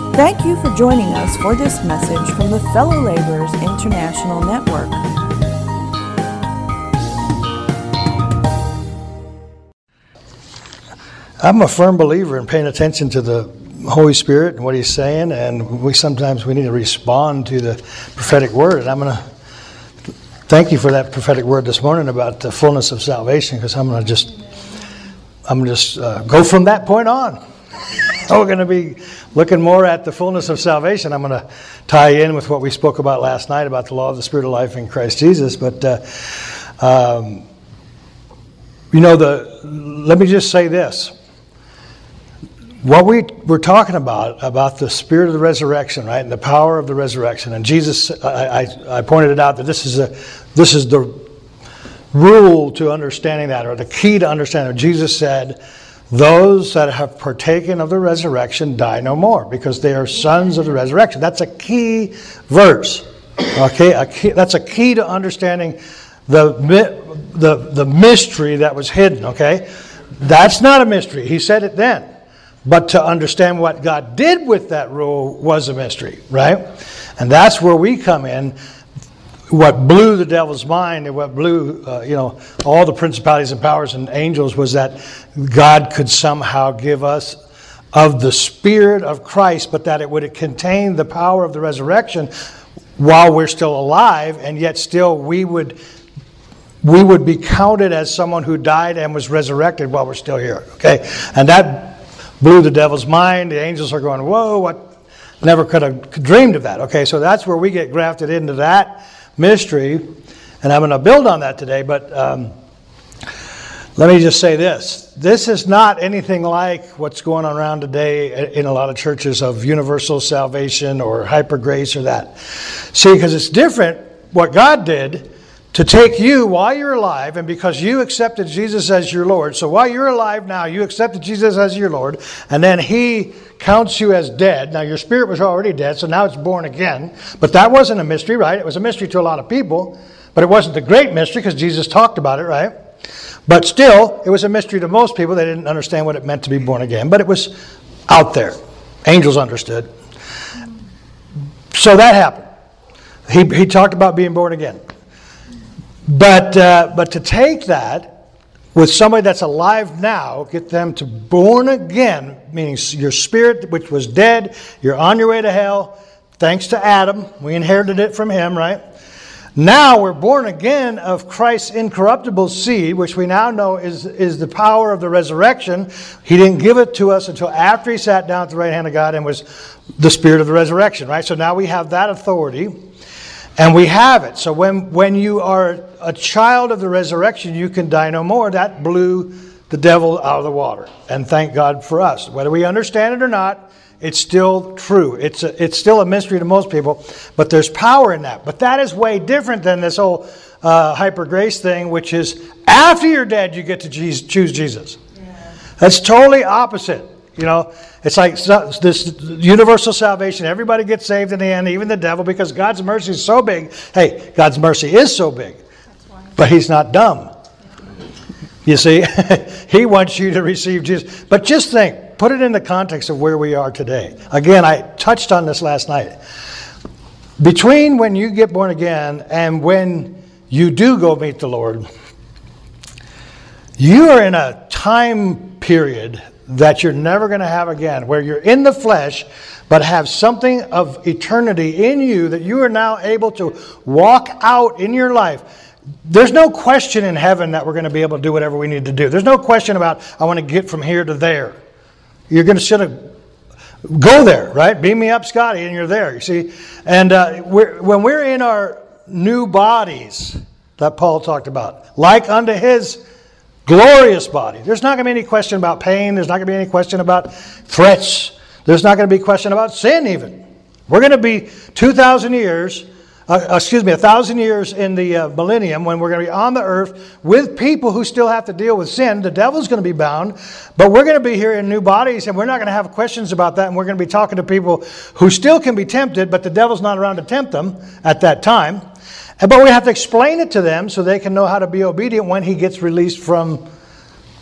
Thank you for joining us for this message from the Fellow Laborers International Network. I'm a firm believer in paying attention to the Holy Spirit and what He's saying, and we need to respond to the prophetic word. And I'm going to thank you for that prophetic word this morning about the fullness of salvation, because I'm going to just go from that point on. We're going to be looking more at the fullness of salvation. I'm going to tie in with what we spoke about last night about the law of the Spirit of life in Christ Jesus. But let me just say this. What we're talking about the Spirit of the resurrection, right, and the power of the resurrection. And Jesus, I pointed it out that this is the rule to understanding that, or the key to understanding it. Jesus said, "Those that have partaken of the resurrection die no more, because they are sons of the resurrection." That's a key verse. Okay, that's a key to understanding the mystery that was hidden. Okay, that's not a mystery. He said it then. But to understand what God did with that rule was a mystery, right? And that's where we come in. What blew the devil's mind and what blew, all the principalities and powers and angels was that God could somehow give us of the Spirit of Christ, but that it would contain the power of the resurrection while we're still alive, and yet still we would be counted as someone who died and was resurrected while we're still here. Okay, and that blew the devil's mind. The angels are going, "Whoa, what? Never could have dreamed of that." Okay, so that's where we get grafted into that mystery, and I'm going to build on that today. But let me just say this. This is not anything like what's going on around today in a lot of churches of universal salvation or hyper grace or that. See, because it's different what God did to take you while you're alive, and because you accepted Jesus as your Lord. So while you're alive now, you accepted Jesus as your Lord, and then He counts you as dead. Now your spirit was already dead, so now it's born again. But that wasn't a mystery, right? It was a mystery to a lot of people, but it wasn't the great mystery because Jesus talked about it, right? But still, it was a mystery to most people. They didn't understand what it meant to be born again, but it was out there. Angels understood. So that happened. He talked about being born again. But to take that with somebody that's alive now, get them to born again, meaning your spirit, which was dead, you're on your way to hell, thanks to Adam. We inherited it from him, right? Now we're born again of Christ's incorruptible seed, which we now know is the power of the resurrection. He didn't give it to us until after He sat down at the right hand of God and was the Spirit of the resurrection, right? So now we have that authority. And we have it. So when you are a child of the resurrection, you can die no more. That blew the devil out of the water. And thank God for us. Whether we understand it or not, it's still true. It's still a mystery to most people. But there's power in that. But that is way different than this whole hyper grace thing, which is after you're dead, you get to choose Jesus. Yeah. That's totally opposite. It's like this universal salvation. Everybody gets saved in the end, even the devil, because God's mercy is so big. Hey, God's mercy is so big, but He's not dumb. You see, He wants you to receive Jesus. But just think, put it in the context of where we are today. Again, I touched on this last night. Between when you get born again and when you do go meet the Lord, you are in a time period that you're never going to have again, where you're in the flesh, but have something of eternity in you that you are now able to walk out in your life. There's no question in heaven that we're going to be able to do whatever we need to do. There's no question about, I want to get from here to there. You're going to go there, right? Beam me up, Scotty, and you're there, you see. And when we're in our new bodies that Paul talked about, like unto His glorious body. There's not going to be any question about pain. There's not going to be any question about threats. There's not going to be a question about sin even. We're going to be 1,000 years in the millennium, when we're going to be on the earth with people who still have to deal with sin. The devil's going to be bound, but we're going to be here in new bodies, and we're not going to have questions about that, and we're going to be talking to people who still can be tempted, but the devil's not around to tempt them at that time. But we have to explain it to them so they can know how to be obedient when he gets released from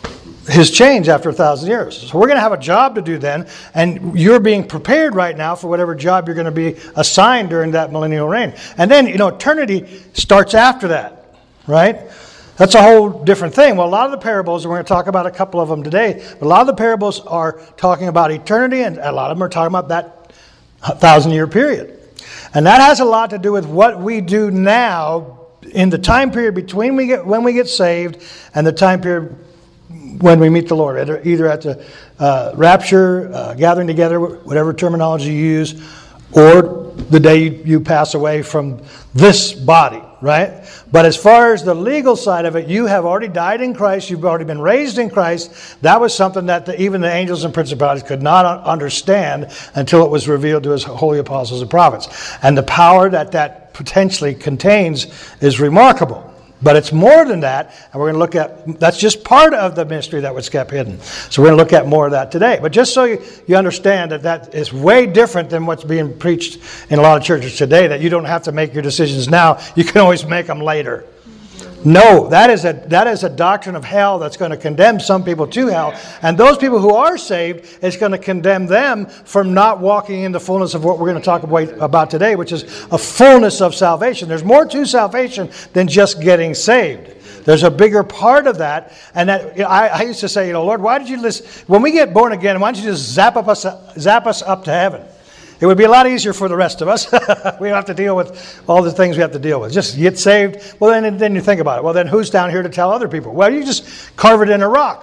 his change after 1,000 years. So we're going to have a job to do then, and you're being prepared right now for whatever job you're going to be assigned during that millennial reign. And then, eternity starts after that, right? That's a whole different thing. Well, a lot of the parables, and we're going to talk about a couple of them today, but a lot of the parables are talking about eternity, and a lot of them are talking about that 1,000-year period. And that has a lot to do with what we do now in the time period between when we get saved and the time period when we meet the Lord, either at the rapture, gathering together, whatever terminology you use, or the day you pass away from this body, right? But as far as the legal side of it, you have already died in Christ. You've already been raised in Christ. That was something that even the angels and principalities could not understand until it was revealed to his holy apostles and prophets. And the power that potentially contains is remarkable. But it's more than that, and we're going to look at, that's just part of the mystery that was kept hidden. So we're going to look at more of that today. But just so you understand that is way different than what's being preached in a lot of churches today, that you don't have to make your decisions now, you can always make them later. No, that is a doctrine of hell that's going to condemn some people to hell. And those people who are saved, it's going to condemn them from not walking in the fullness of what we're going to talk about today, which is a fullness of salvation. There's more to salvation than just getting saved. There's a bigger part of that. And that I used to say, Lord, why did you listen? When we get born again, why don't you just zap us up to heaven? It would be a lot easier for the rest of us. We don't have to deal with all the things we have to deal with. Just get saved. Well, then you think about it. Well, then who's down here to tell other people? Well, you just carve it in a rock,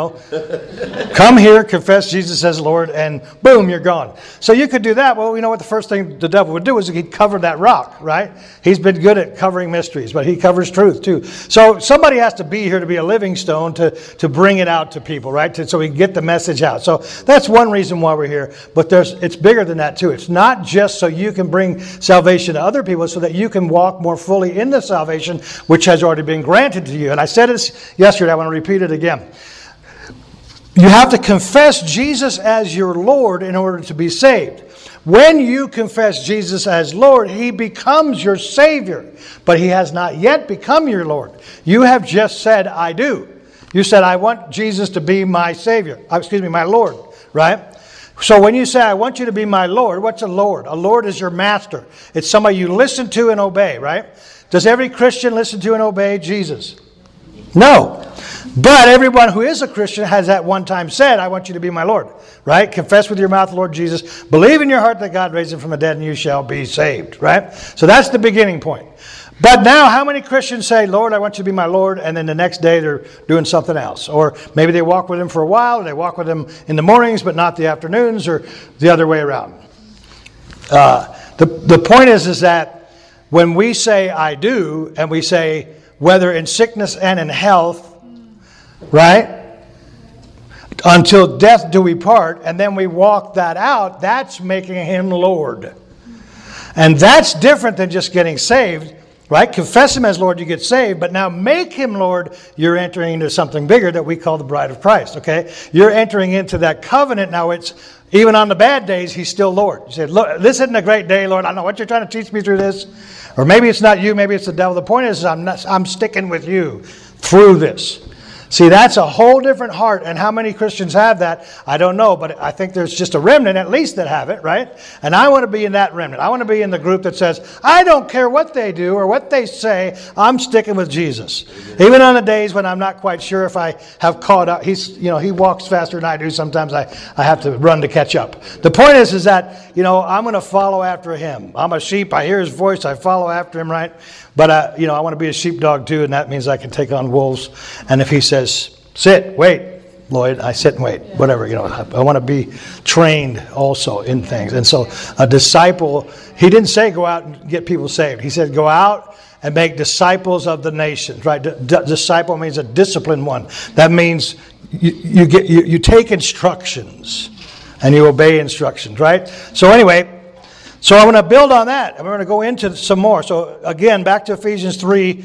Come here, confess Jesus as Lord, and boom, you're gone. So you could do that. Well, you know what the first thing the devil would do is he'd cover that rock, right? He's been good at covering mysteries, but he covers truth too. So somebody has to be here to be a living stone to bring it out to people, right? So we get the message out. So that's one reason why we're here. But it's bigger than that too. It's not just so you can bring salvation to other people, so that you can walk more fully in the salvation which has already been granted to you. And I said this yesterday, I want to repeat it again. You have to confess Jesus as your Lord in order to be saved. When you confess Jesus as Lord, He becomes your Savior. But He has not yet become your Lord. You have just said, I do. You said, I want Jesus to be my Savior. My Lord, right? So when you say, I want you to be my Lord, what's a Lord? A Lord is your master. It's somebody you listen to and obey, right? Does every Christian listen to and obey Jesus? No. But everyone who is a Christian has at one time said, I want you to be my Lord, right? Confess with your mouth the Lord Jesus. Believe in your heart that God raised Him from the dead and you shall be saved, right? So that's the beginning point. But now, how many Christians say, Lord, I want you to be my Lord, and then the next day they're doing something else? Or maybe they walk with Him for a while, or they walk with Him in the mornings, but not the afternoons, or the other way around. The point is that when we say, I do, and we say, whether in sickness and in health, right? Until death do we part, and then we walk that out, that's making Him Lord. And that's different than just getting saved. Right? Confess Him as Lord, you get saved. But now make Him Lord, you're entering into something bigger that we call the bride of Christ. Okay? You're entering into that covenant. Now it's, even on the bad days, He's still Lord. You say, look, this isn't a great day, Lord. I don't know what you're trying to teach me through this. Or maybe it's not you, maybe it's the devil. The point is, I'm sticking with you through this. See, that's a whole different heart. And how many Christians have that? I don't know, but I think there's just a remnant at least that have it, right? And I want to be in that remnant. I want to be in the group that says, I don't care what they do or what they say, I'm sticking with Jesus. Even on the days when I'm not quite sure if I have caught up. He walks faster than I do. Sometimes I have to run to catch up. The point is that, I'm going to follow after Him. I'm a sheep. I hear His voice. I follow after Him, right? But, I want to be a sheepdog too, and that means I can take on wolves. And if He says, sit, wait, Lloyd, I sit and wait, whatever, I want to be trained also in things. And so a disciple, He didn't say go out and get people saved. He said go out and make disciples of the nations, right? Disciple means a disciplined one. That means you take instructions and you obey instructions, right? So anyway, so I want to build on that, and we're going to go into some more. So again, back to Ephesians 3.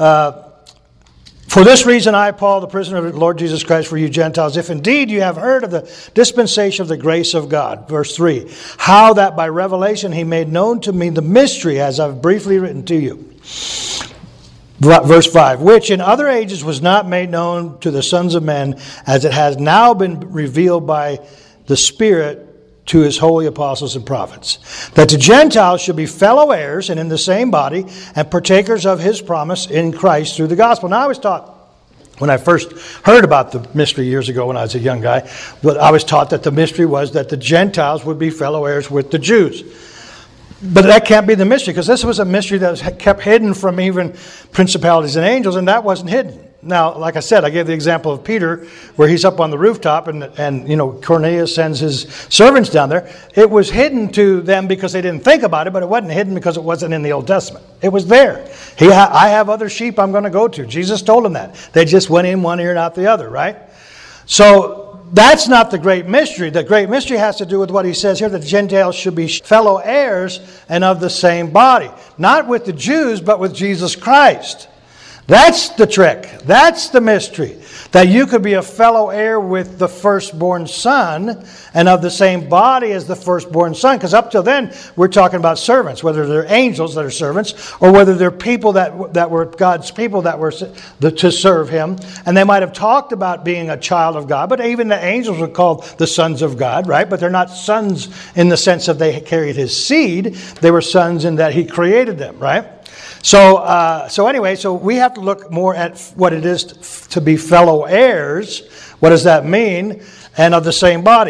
For this reason, I, Paul, the prisoner of the Lord Jesus Christ, for you Gentiles, if indeed you have heard of the dispensation of the grace of God. Verse 3. How that by revelation He made known to me the mystery, as I've briefly written to you. Verse 5, which in other ages was not made known to the sons of men, as it has now been revealed by the Spirit to his holy apostles and prophets, that the Gentiles should be fellow heirs and in the same body, and partakers of his promise in Christ through the gospel. Now I was taught, when I first heard about the mystery years ago when I was a young guy, I was taught that the mystery was that the Gentiles would be fellow heirs with the Jews. But that can't be the mystery, because this was a mystery that was kept hidden from even principalities and angels, and that wasn't hidden. Now, like I said, I gave the example of Peter, where he's up on the rooftop, and Cornelius sends his servants down there. It was hidden to them because they didn't think about it, but it wasn't hidden because it wasn't in the Old Testament. It was there. I have other sheep I'm going to go to. Jesus told them that. They just went in one ear and out the other, right? So that's not the great mystery. The great mystery has to do with what he says here, that the Gentiles should be fellow heirs and of the same body. Not with the Jews, but with Jesus Christ. That's the trick. That's the mystery. That you could be a fellow heir with the firstborn son and of the same body as the firstborn son. Because up till then, we're talking about servants, whether they're angels that are servants or whether they're people that were God's people that were to serve him. And they might have talked about being a child of God, but even the angels were called the sons of God, right? But they're not sons in the sense of they carried his seed. They were sons in that he created them, right? So anyway, we have to look more at what it is to be fellow heirs. What does that mean? And of the same body.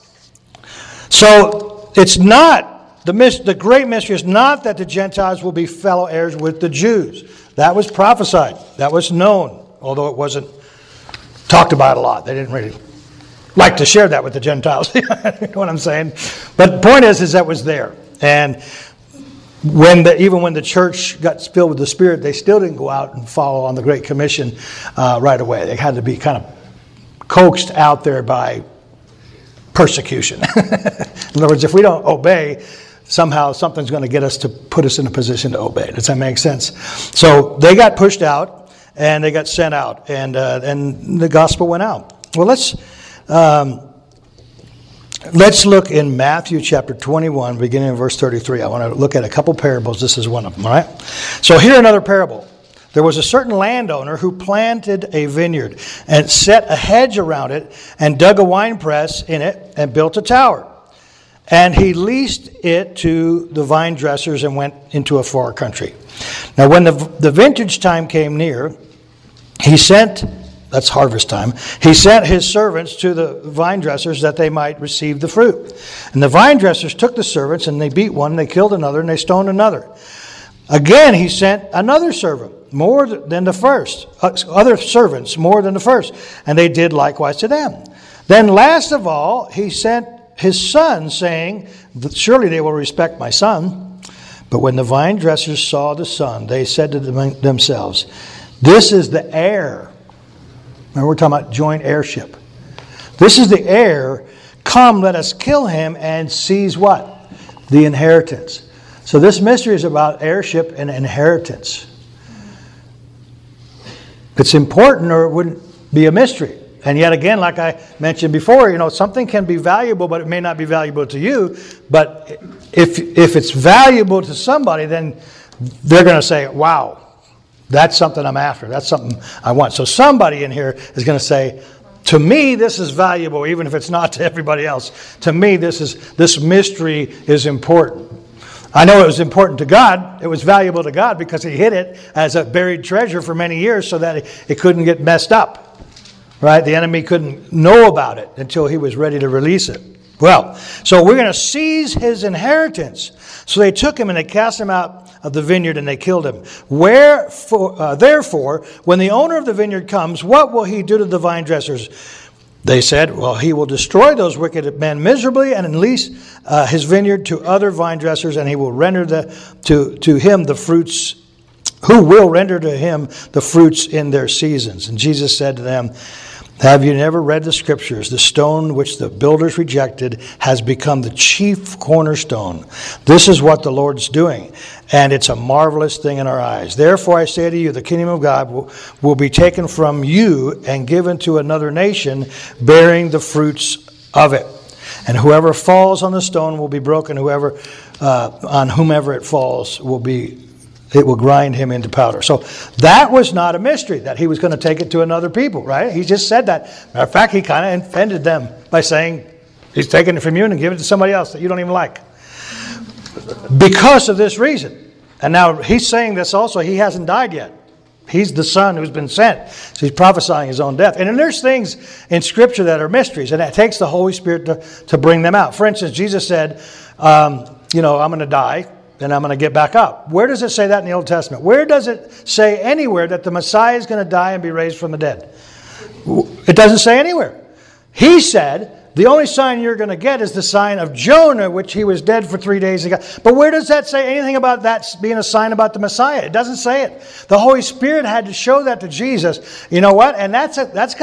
So it's not, the great mystery is not that the Gentiles will be fellow heirs with the Jews. That was prophesied. That was known, although it wasn't talked about a lot. They didn't really like to share that with the Gentiles. You know what I'm saying? But the point is that was there. And even when the church got filled with the Spirit, they still didn't go out and follow on the Great Commission right away. They had to be kind of coaxed out there by persecution. In other words, if we don't obey, somehow something's going to get us to put us in a position to obey. Does that make sense? So they got pushed out and they got sent out, and the gospel went out. Well, Let's look in Matthew chapter 21, beginning in verse 33. I want to look at a couple parables. This is one of them, all right? So here another parable. There was a certain landowner who planted a vineyard and set a hedge around it and dug a winepress in it and built a tower. And he leased it to the vine dressers and went into a far country. Now when the vintage time came near, that's harvest time, he sent his servants to the vine dressers that they might receive the fruit. And the vine dressers took the servants, and they beat one, they killed another, and they stoned another. Again, he sent another servant, more than the first, other servants, more than the first, and they did likewise to them. Then last of all, he sent his son, saying, surely they will respect my son. But when the vine dressers saw the son, they said to themselves, this is the heir. Remember, we're talking about joint heirship. This is the heir. Come, let us kill him and seize what? The inheritance. So this mystery is about heirship and inheritance. It's important, or it wouldn't be a mystery. And yet again, like I mentioned before, something can be valuable, but it may not be valuable to you. But if it's valuable to somebody, then they're going to say, wow, that's something I'm after. That's something I want. So somebody in here is going to say, to me, this is valuable, even if it's not to everybody else. To me, this mystery is important. I know it was important to God. It was valuable to God because he hid it as a buried treasure for many years so that it couldn't get messed up. Right? The enemy couldn't know about it until he was ready to release it. Well, so we're going to seize his inheritance. So they took him and they cast him out of the vineyard and they killed him. Therefore, when the owner of the vineyard comes, what will he do to the vine dressers? They said, well, he will destroy those wicked men miserably and lease his vineyard to other vine dressers, and he will render to him the fruits, who will render to him the fruits in their seasons. And Jesus said to them, have you never read the scriptures? The stone which the builders rejected has become the chief cornerstone. This is what the Lord's doing, and it's a marvelous thing in our eyes. Therefore I say to you, the kingdom of God will be taken from you and given to another nation, bearing the fruits of it. And whoever falls on the stone will be broken. On whomever it falls will be It will grind him into powder. So that was not a mystery, that he was going to take it to another people, right? He just said that. Matter of fact, he kind of offended them by saying, he's taking it from you and giving it to somebody else that you don't even like. Because of this reason. And now he's saying this also, he hasn't died yet. He's the Son who's been sent. So he's prophesying his own death. And then there's things in Scripture that are mysteries, and it takes the Holy Spirit to bring them out. For instance, Jesus said, I'm going to die, and I'm going to get back up. Where does it say that in the Old Testament? Where does it say anywhere that the Messiah is going to die and be raised from the dead? It doesn't say anywhere. He said, the only sign you're going to get is the sign of Jonah, which he was dead for 3 days ago. But where does that say anything about that being a sign about the Messiah? It doesn't say it. The Holy Spirit had to show that to Jesus. You know what? And that's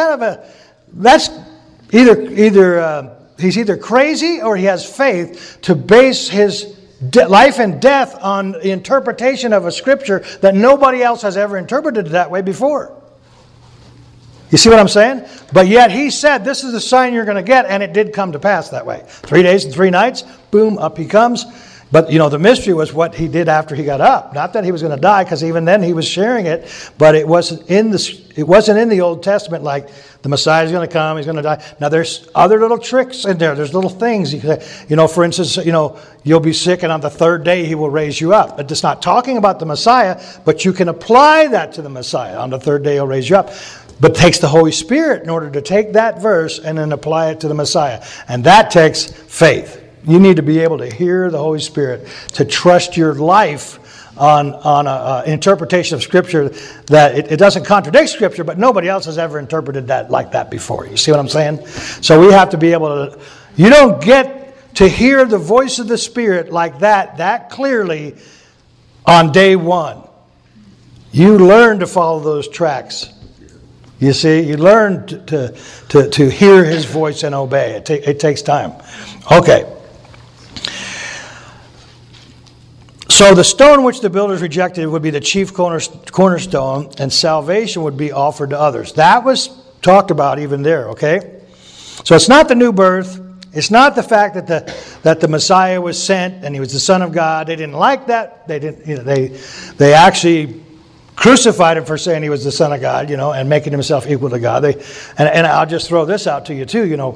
either he's either crazy or he has faith to base his life and death on the interpretation of a Scripture that nobody else has ever interpreted that way before. You see what I'm saying? But yet he said, this is the sign you're going to get, and it did come to pass that way. 3 days and 3 nights, boom, up he comes. But, the mystery was what he did after he got up. Not that he was going to die, because even then he was sharing it, but it wasn't in the Old Testament like the Messiah is going to come, he's going to die. Now there's other little tricks in there. There's little things. You can say, for instance, you'll be sick, and on the 3rd day he will raise you up. It's not talking about the Messiah, but you can apply that to the Messiah. On the 3rd day he'll raise you up. But it takes the Holy Spirit in order to take that verse and then apply it to the Messiah. And that takes faith. You need to be able to hear the Holy Spirit, to trust your life on an interpretation of Scripture that it doesn't contradict Scripture, but nobody else has ever interpreted that like that before. You see what I'm saying? So we have to be able to... You don't get to hear the voice of the Spirit like that clearly on day one. You learn to follow those tracks. You see, you learn to hear His voice and obey. It takes time. Okay. So the stone which the builders rejected would be the chief cornerstone, and salvation would be offered to others. That was talked about even there, okay? So it's not the new birth. It's not the fact that the Messiah was sent and He was the Son of God. They didn't like that. They actually crucified Him for saying He was the Son of God, and making Himself equal to God. And I'll just throw this out to you too,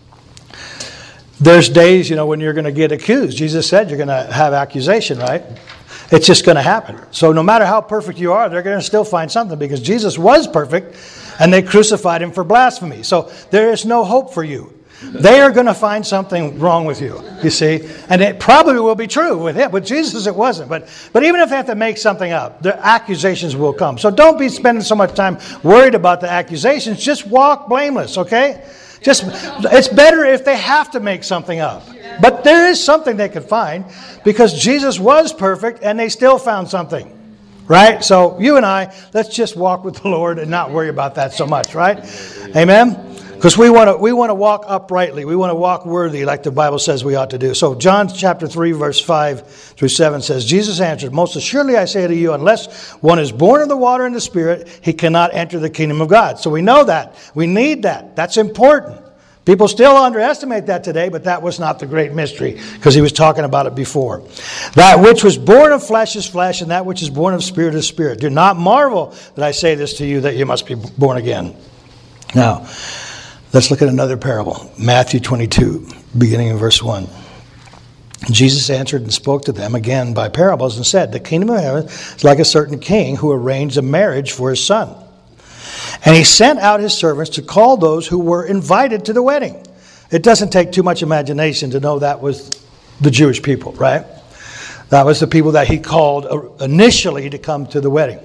There's days, when you're going to get accused. Jesus said you're going to have accusation, right? It's just going to happen. So no matter how perfect you are, they're going to still find something, because Jesus was perfect and they crucified Him for blasphemy. So there is no hope for you. They are going to find something wrong with you, you see. And it probably will be true with Him. With Jesus, it wasn't. But even if they have to make something up, the accusations will come. So don't be spending so much time worried about the accusations. Just walk blameless, okay? It's better if they have to make something up. But there is something they could find, because Jesus was perfect and they still found something. Right? So you and I, let's just walk with the Lord and not worry about that so much, right? Amen? Because we want to walk uprightly. We want to walk worthy, like the Bible says we ought to do. So John chapter 3, verse 5 through 7 says, Jesus answered, "Most assuredly I say to you, unless one is born of the water and the Spirit, he cannot enter the kingdom of God." So we know that. We need that. That's important. People still underestimate that today, but that was not the great mystery, because he was talking about it before. That which was born of flesh is flesh, and that which is born of spirit is spirit. Do not marvel that I say this to you, that you must be born again. Now, let's look at another parable. Matthew 22, beginning in verse 1. Jesus answered and spoke to them again by parables and said, "The kingdom of heaven is like a certain king who arranged a marriage for his son. And he sent out his servants to call those who were invited to the wedding." It doesn't take too much imagination to know that was the Jewish people, right? That was the people that he called initially to come to the wedding.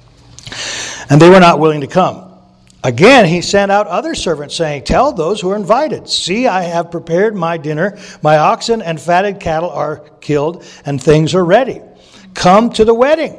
And they were not willing to come. Again, he sent out other servants, saying, "Tell those who are invited, see, I have prepared my dinner. My oxen and fatted cattle are killed, and things are ready. Come to the wedding."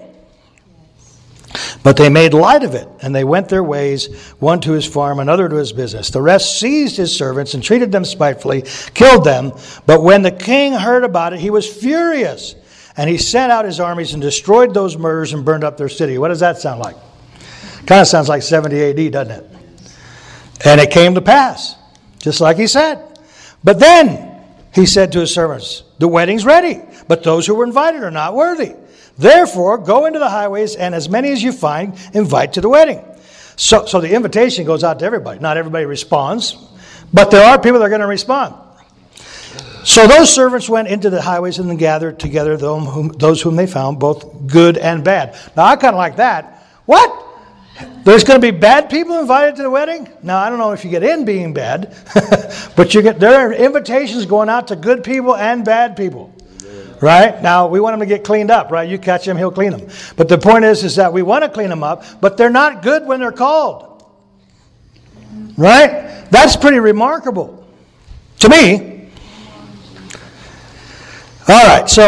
But they made light of it, and they went their ways, one to his farm, another to his business. The rest seized his servants and treated them spitefully, killed them. But when the king heard about it, he was furious, and he sent out his armies and destroyed those murderers and burned up their city. What does that sound like? Kind of sounds like 70 AD, doesn't it? And it came to pass, just like he said. But then he said to his servants, "The wedding's ready, but those who were invited are not worthy. Therefore, go into the highways, and as many as you find, invite to the wedding. So the invitation goes out to everybody. Not everybody responds, but there are people that are going to respond. So those servants went into the highways and gathered together those whom they found, both good and bad. Now, I kind of like that. What? There's going to be bad people invited to the wedding? Now, I don't know if you get in being bad, but there are invitations going out to good people and bad people. Right? Now, we want them to get cleaned up, right? You catch him, he'll clean them. But the point is that we want to clean them up, but they're not good when they're called. Right? That's pretty remarkable to me. All right, so,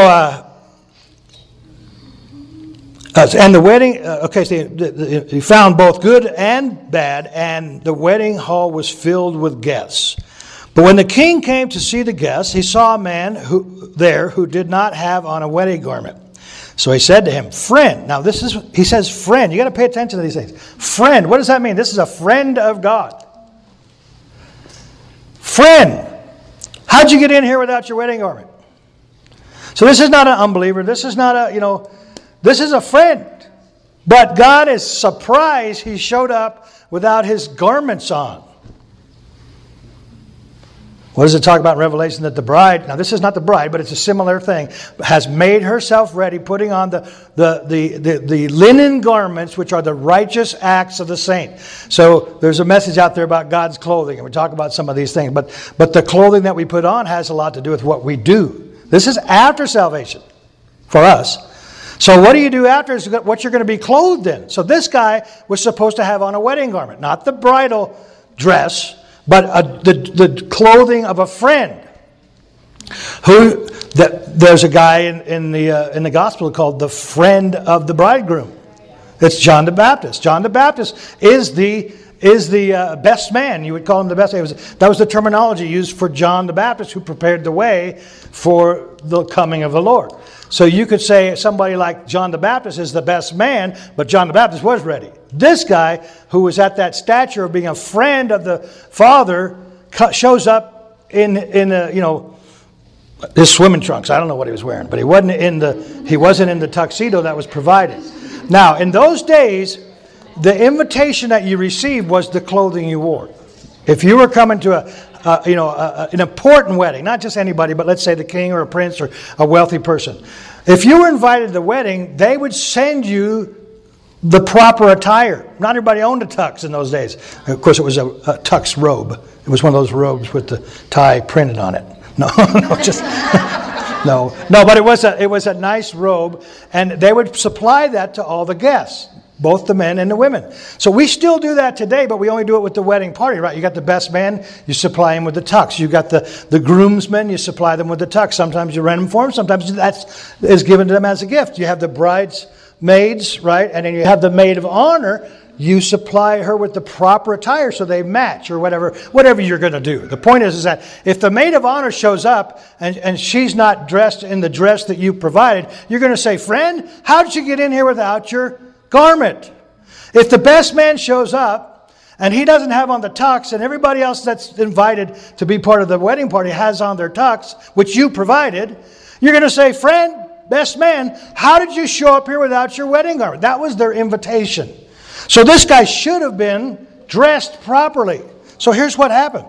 and the wedding, okay, so he found both good and bad, and the wedding hall was filled with guests. But when the king came to see the guests, he saw a man who did not have on a wedding garment. So he said to him, friend. Now he says friend. You got to pay attention to these things. Friend, what does that mean? This is a friend of God. Friend, how'd you get in here without your wedding garment? So this is not an unbeliever. This is not this is a friend. But God is surprised he showed up without his garments on. What does it talk about in Revelation? That the bride, now this is not the bride, but it's a similar thing, has made herself ready, putting on the linen garments, which are the righteous acts of the saint. So there's a message out there about God's clothing, and we talk about some of these things. But the clothing that we put on has a lot to do with what we do. This is after salvation for us. So what do you do after is what you're going to be clothed in. So this guy was supposed to have on a wedding garment, not the bridal dress, but the clothing of a friend. There's a guy in the gospel called the friend of the bridegroom. It's John the Baptist. John the Baptist is the best man. You would call him the best man. That was the terminology used for John the Baptist, who prepared the way for the coming of the Lord. So you could say somebody like John the Baptist is the best man, but John the Baptist was ready. This guy, who was at that stature of being a friend of the Father, shows up in his swimming trunks. I don't know what he was wearing, but he wasn't in the tuxedo that was provided. Now, in those days, the invitation that you received was the clothing you wore. If you were coming to an important wedding, not just anybody, but let's say the king or a prince or a wealthy person. If you were invited to the wedding, they would send you the proper attire. Not everybody owned a tux in those days. Of course, it was a tux robe. It was one of those robes with the tie printed on it. No, but it was a nice robe, and they would supply that to all the guests, both the men and the women. So we still do that today, but we only do it with the wedding party, right? You got the best man, you supply him with the tux. You got the groomsmen, you supply them with the tux. Sometimes you rent them for them, sometimes that is given to them as a gift. You have the bridesmaids, right? And then you have the maid of honor. You supply her with the proper attire so they match, or whatever you're going to do. The point is that if the maid of honor shows up and she's not dressed in the dress that you provided, you're going to say, friend, how did you get in here without your garment? If the best man shows up and he doesn't have on the tux, and everybody else that's invited to be part of the wedding party has on their tux, which you provided, you're going to say, friend, best man, how did you show up here without your wedding garment? That was their invitation. So this guy should have been dressed properly. So here's what happened.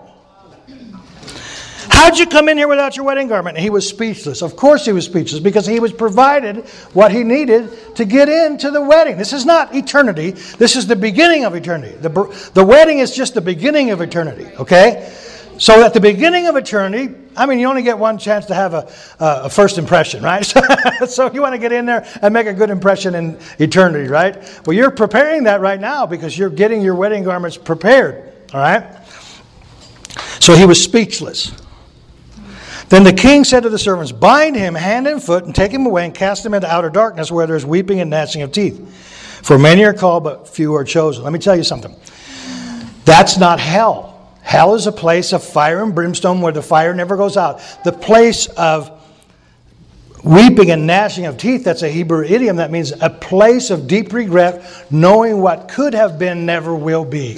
How'd you come in here without your wedding garment? And he was speechless. Of course he was speechless, because he was provided what he needed to get into the wedding. This is not eternity. This is the beginning of eternity. The wedding is just the beginning of eternity, okay? So at the beginning of eternity, you only get one chance to have a first impression, right? So you want to get in there and make a good impression in eternity, right? Well, you're preparing that right now, because you're getting your wedding garments prepared, all right? So he was speechless. Then the king said to the servants, bind him hand and foot and take him away and cast him into outer darkness, where there's weeping and gnashing of teeth. For many are called, but few are chosen. Let me tell you something. That's not hell. Hell is a place of fire and brimstone where the fire never goes out. The place of weeping and gnashing of teeth, that's a Hebrew idiom. That means a place of deep regret, knowing what could have been never will be.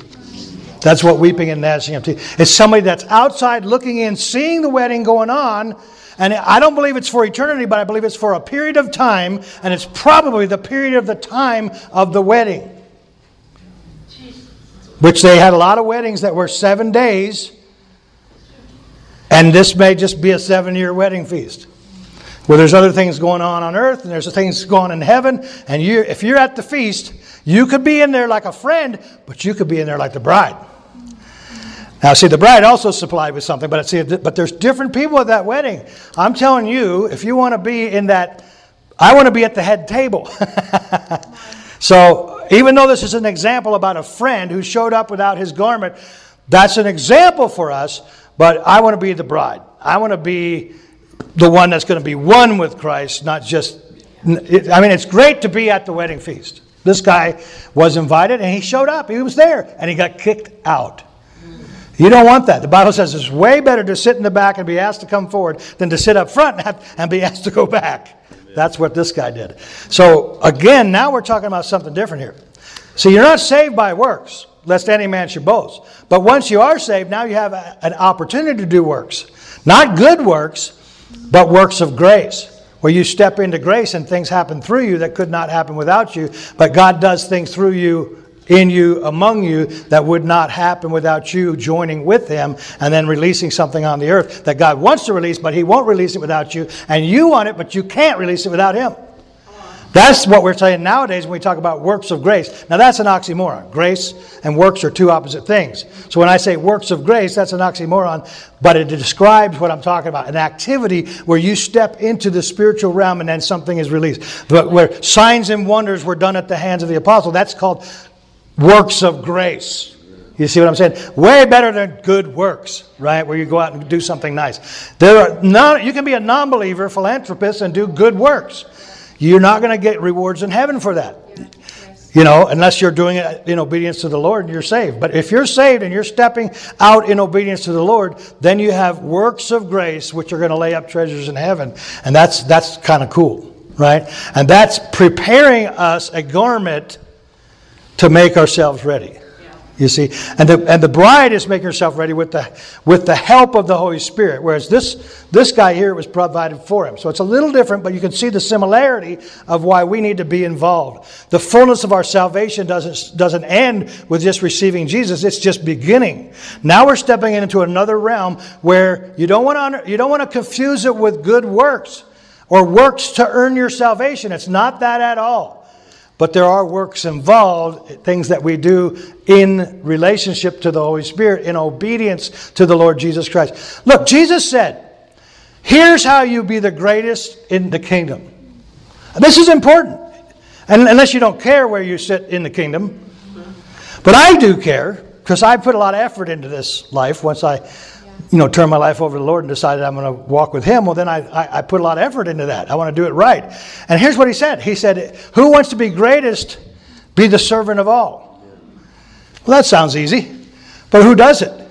That's what weeping and gnashing of teeth. It's somebody that's outside looking in, seeing the wedding going on, And I don't believe it's for eternity, but I believe it's for a period of time, and it's probably the period of the time of the wedding. Which they had a lot of weddings that were 7 days, and this may just be a 7-year wedding feast. Where there's other things going on earth, and there's things going on in heaven, and if you're at the feast, you could be in there like a friend, but you could be in there like the bride. Now, see, the bride also supplied with something, but there's different people at that wedding. I'm telling you, if you want to be in that, I want to be at the head table. So, even though this is an example about a friend who showed up without his garment, that's an example for us, but I want to be the bride. I want to be the one that's going to be one with Christ, not just... it's great to be at the wedding feast. This guy was invited, and he showed up. He was there, and he got kicked out. You don't want that. The Bible says it's way better to sit in the back and be asked to come forward than to sit up front and be asked to go back. That's what this guy did. So, again, now we're talking about something different here. So you're not saved by works, lest any man should boast. But once you are saved, now you have an opportunity to do works. Not good works, but works of grace, where you step into grace and things happen through you that could not happen without you. But God does things through you, in you, among you, that would not happen without you joining with Him and then releasing something on the earth that God wants to release, but He won't release it without you. And you want it, but you can't release it without Him. That's what we're saying nowadays when we talk about works of grace. Now that's an oxymoron. Grace and works are two opposite things. So when I say works of grace, that's an oxymoron, but it describes what I'm talking about. An activity where you step into the spiritual realm and then something is released. But where signs and wonders were done at the hands of the apostle, that's called works of grace. You see what I'm saying? Way better than good works, right? Where you go out and do something nice. You can be a non-believer, philanthropist, and do good works. You're not going to get rewards in heaven for that. Unless you're doing it in obedience to the Lord, you're saved. But if you're saved and you're stepping out in obedience to the Lord, then you have works of grace, which are going to lay up treasures in heaven. And that's kind of cool, right? And that's preparing us a garment to make ourselves ready. You see, and the bride is making herself ready with the help of the Holy Spirit, whereas this guy here was provided for him. So it's a little different, but you can see the similarity of why we need to be involved. The fullness of our salvation doesn't end with just receiving Jesus; it's just beginning. Now we're stepping into another realm where you don't want to confuse it with good works or works to earn your salvation. It's not that at all. But there are works involved, things that we do in relationship to the Holy Spirit, in obedience to the Lord Jesus Christ. Look, Jesus said, here's how you be the greatest in the kingdom. This is important. And unless you don't care where you sit in the kingdom. But I do care, because I put a lot of effort into this life. Once I turn my life over to the Lord and decided I'm going to walk with Him, well, then I put a lot of effort into that. I want to do it right. And here's what He said. He said, who wants to be greatest, be the servant of all. Well, that sounds easy. But who does it?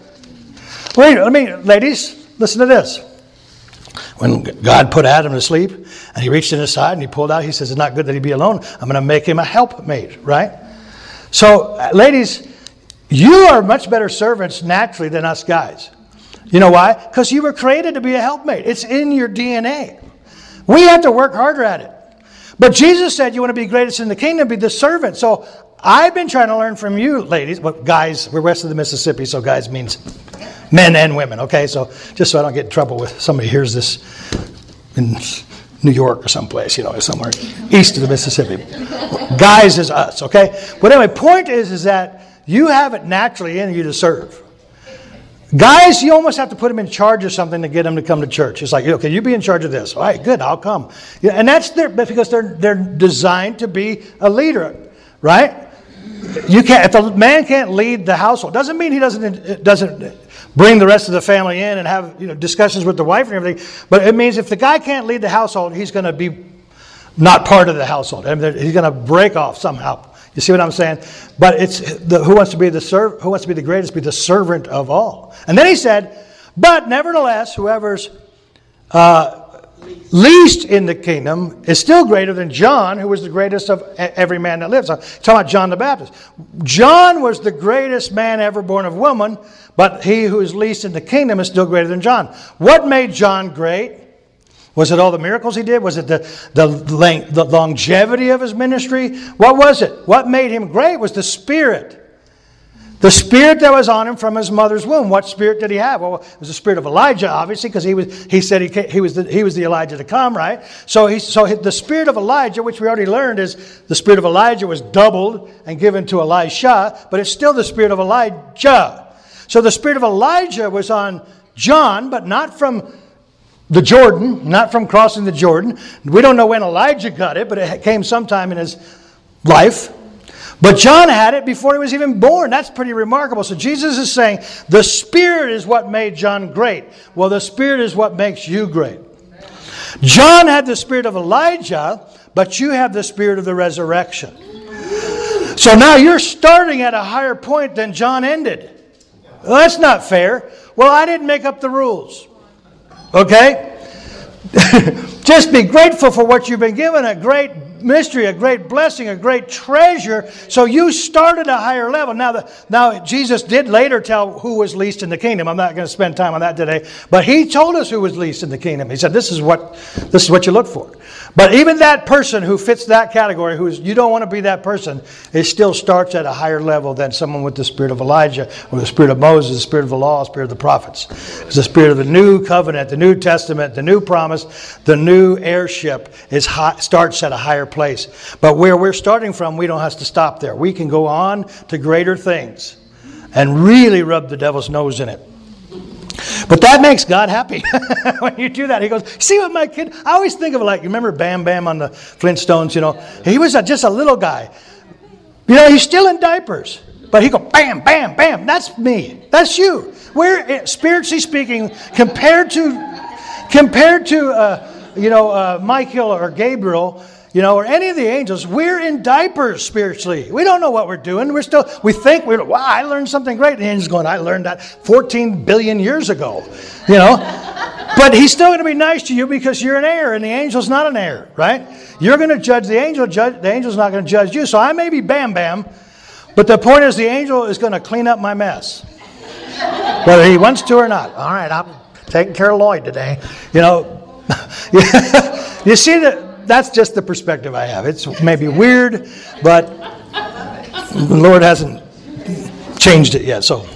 Ladies, listen to this. When God put Adam to sleep, and He reached in His side, and He pulled out, He says, it's not good that he be alone. I'm going to make him a helpmate, right? So, ladies, you are much better servants naturally than us guys. You know why? Because you were created to be a helpmate. It's in your DNA. We have to work harder at it. But Jesus said you want to be greatest in the kingdom, be the servant. So I've been trying to learn from you, ladies. But guys, we're west of the Mississippi, so guys means men and women. Okay, so just so I don't get in trouble with somebody hears this in New York or someplace, somewhere east of the Mississippi. Guys is us, okay? But anyway, point is that you have it naturally in you to serve. Guys, you almost have to put them in charge of something to get them to come to church. It's like, okay, you be in charge of this. All right, good, I'll come. And that's because they're designed to be a leader, right? If the man can't lead the household, doesn't mean he doesn't bring the rest of the family in and have discussions with the wife and everything. But it means if the guy can't lead the household, he's going to be not part of the household. He's going to break off somehow. You see what I'm saying? But it's who wants to be the greatest, be the servant of all. And then he said, but nevertheless, whoever's least in the kingdom is still greater than John, who was the greatest of every man that lives. I'm talking about John the Baptist. John was the greatest man ever born of woman, but he who is least in the kingdom is still greater than John. What made John great? Was it all the miracles he did? Was it the longevity of his ministry? What was it? What made him great was the Spirit. The Spirit that was on him from his mother's womb. What spirit did he have? Well, it was the spirit of Elijah, obviously, because he said he was the Elijah to come, right? So the spirit of Elijah, which we already learned is the spirit of Elijah was doubled and given to Elisha, but it's still the spirit of Elijah. So the spirit of Elijah was on John, but not from the Jordan, not from crossing the Jordan. We don't know when Elijah got it, but it came sometime in his life. But John had it before he was even born. That's pretty remarkable. So Jesus is saying the Spirit is what made John great. Well, the Spirit is what makes you great. John had the spirit of Elijah, but you have the spirit of the resurrection. So now you're starting at a higher point than John ended. Well, that's not fair. Well, I didn't make up the rules. Okay? Just be grateful for what you've been given, a great mystery, a great blessing, a great treasure. So you started a higher level. Now Jesus did later tell who was least in the kingdom. I'm not going to spend time on that today. But he told us who was least in the kingdom. He said, this is what you look for. But even that person who fits that category, you don't want to be that person, it still starts at a higher level than someone with the spirit of Elijah or the spirit of Moses, the spirit of the law, the spirit of the prophets. It's the spirit of the new covenant, the New Testament, the new promise, the new heirship starts at a higher place. But where we're starting from, we don't have to stop there. We can go on to greater things and really rub the devil's nose in it. But that makes God happy when you do that. He goes, see what my kid... I always think of it like, you remember Bam Bam on the Flintstones, you know? He was just a little guy. You know, he's still in diapers. But he goes, bam, bam, bam. That's me. That's you. We're, spiritually speaking, compared to Michael or Gabriel, you know, or any of the angels, we're in diapers spiritually. We don't know what we're doing. We think, wow, I learned something great. And the angel's going, I learned that 14 billion years ago, you know. But he's still going to be nice to you because you're an heir and the angel's not an heir, right? You're going to judge the angel. The angel's not going to judge you. So I may be Bam Bam, but the point is the angel is going to clean up my mess, whether he wants to or not. All right, I'm taking care of Lloyd today. You know, you see that. That's just the perspective I have. It's maybe weird, but the Lord hasn't changed it yet. So,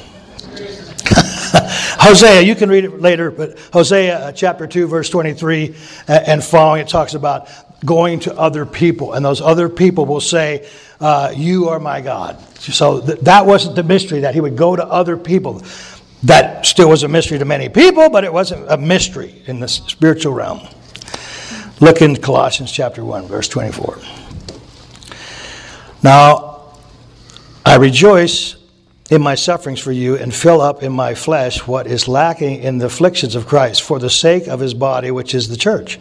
Hosea, you can read it later, but Hosea chapter 2, verse 23 and following, it talks about going to other people. And those other people will say, you are my God. So that wasn't the mystery, that he would go to other people. That still was a mystery to many people, but it wasn't a mystery in the spiritual realm. Look in Colossians chapter 1, verse 24. Now, I rejoice in my sufferings for you and fill up in my flesh what is lacking in the afflictions of Christ for the sake of his body, which is the church,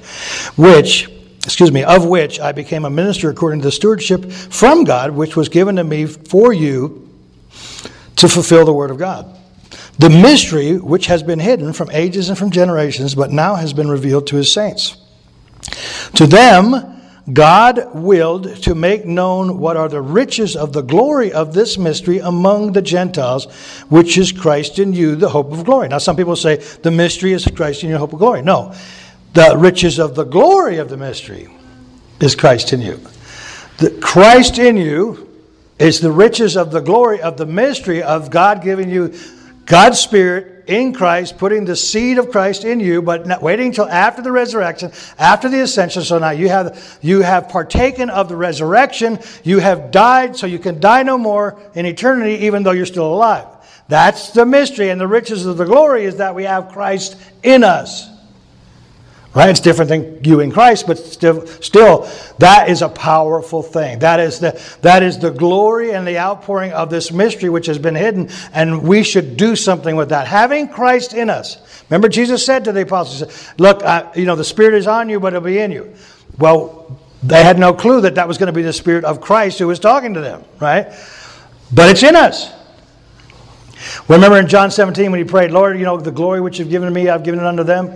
of which I became a minister according to the stewardship from God, which was given to me for you to fulfill the word of God. The mystery which has been hidden from ages and from generations, but now has been revealed to his saints. To them, God willed to make known what are the riches of the glory of this mystery among the Gentiles, which is Christ in you, the hope of glory. Now, some people say the mystery is Christ in you, the hope of glory. No, the riches of the glory of the mystery is Christ in you. The Christ in you is the riches of the glory of the mystery of God giving you God's Spirit in Christ, putting the seed of Christ in you, but not waiting until after the resurrection, after the ascension. So now you have partaken of the resurrection. You have died, so you can die no more in eternity, even though you're still alive. That's the mystery, and the riches of the glory is that we have Christ in us. Right? It's different than you in Christ, but still, that is a powerful thing. That is the glory and the outpouring of this mystery which has been hidden, and we should do something with that. Having Christ in us. Remember, Jesus said to the apostles, look, the Spirit is on you, but it'll be in you. Well, they had no clue that was going to be the Spirit of Christ who was talking to them, right? But it's in us. Remember in John 17 when he prayed, Lord, the glory which you've given to me, I've given it unto them.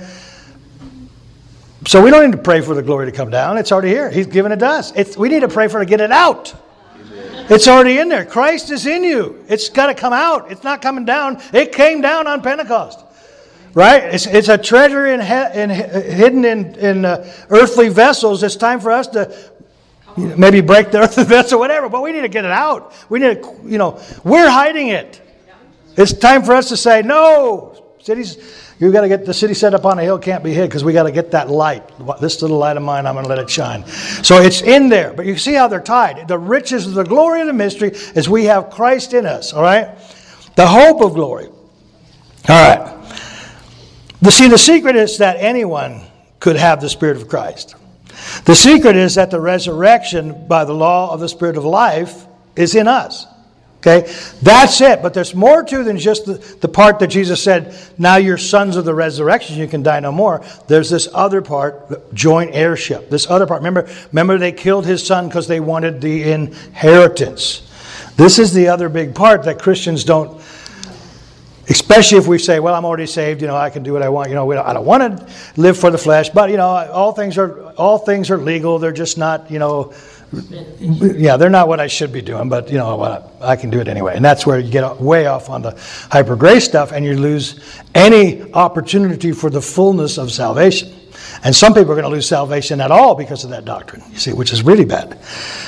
So we don't need to pray for the glory to come down. It's already here. He's given it to us. We need to pray for it to get it out. It's already in there. Christ is in you. It's got to come out. It's not coming down. It came down on Pentecost. right? It's a treasure hidden in earthly vessels. It's time for us to maybe break the earthly vessel or whatever, but we need to get it out. We need to, we're hiding it. It's time for us to say, no, you've got to get the city set up on a hill, can't be hid, because we got to get that light. This little light of mine, I'm going to let it shine. So it's in there, but you see how they're tied. The riches of the glory of the mystery is we have Christ in us, all right? The hope of glory. All right. The secret is that anyone could have the Spirit of Christ. The secret is that the resurrection by the law of the Spirit of life is in us. Okay? That's it. But there's more to than just the part that Jesus said, now you're sons of the resurrection, you can die no more. There's this other part, joint heirship. This other part. Remember they killed his son because they wanted the inheritance. This is the other big part that Christians don't. Especially if we say, well, I'm already saved, I can do what I want. I don't want to live for the flesh, but, all things are legal. They're just not, they're not what I should be doing, but, I can do it anyway. And that's where you get way off on the hyper grace stuff and you lose any opportunity for the fullness of salvation. And some people are going to lose salvation at all because of that doctrine, you see, which is really bad.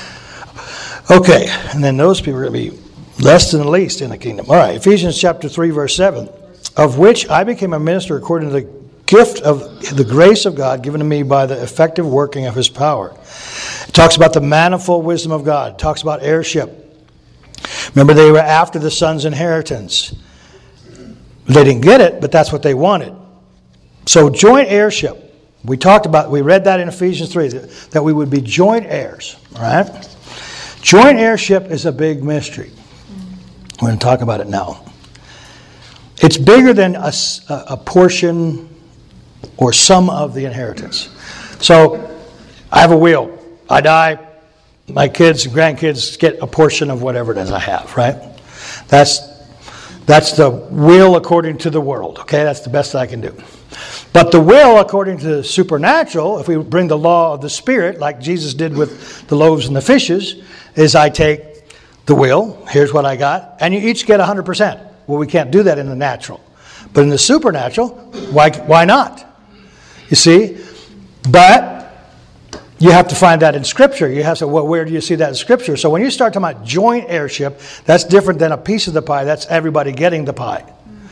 Okay, and then those people are going to be less than the least in the kingdom. All right, Ephesians chapter 3, verse 7. Of which I became a minister according to the gift of the grace of God given to me by the effective working of his power. It talks about the manifold wisdom of God. It talks about heirship. Remember, they were after the son's inheritance. They didn't get it, but that's what they wanted. So joint heirship. We read that in Ephesians 3, that we would be joint heirs. All right? Joint heirship is a big mystery. We're going to talk about it now. It's bigger than a portion or some of the inheritance. So, I have a will. I die. My kids and grandkids get a portion of whatever it is I have, right? That's the will according to the world, okay? That's the best I can do. But the will according to the supernatural, if we bring the law of the Spirit, like Jesus did with the loaves and the fishes, is I take the will, here's what I got, and you each get 100%. Well, we can't do that in the natural. But in the supernatural, why not? You see? But you have to find that in Scripture. You have to say, well, where do you see that in Scripture? So when you start talking about joint heirship, that's different than a piece of the pie. That's everybody getting the pie.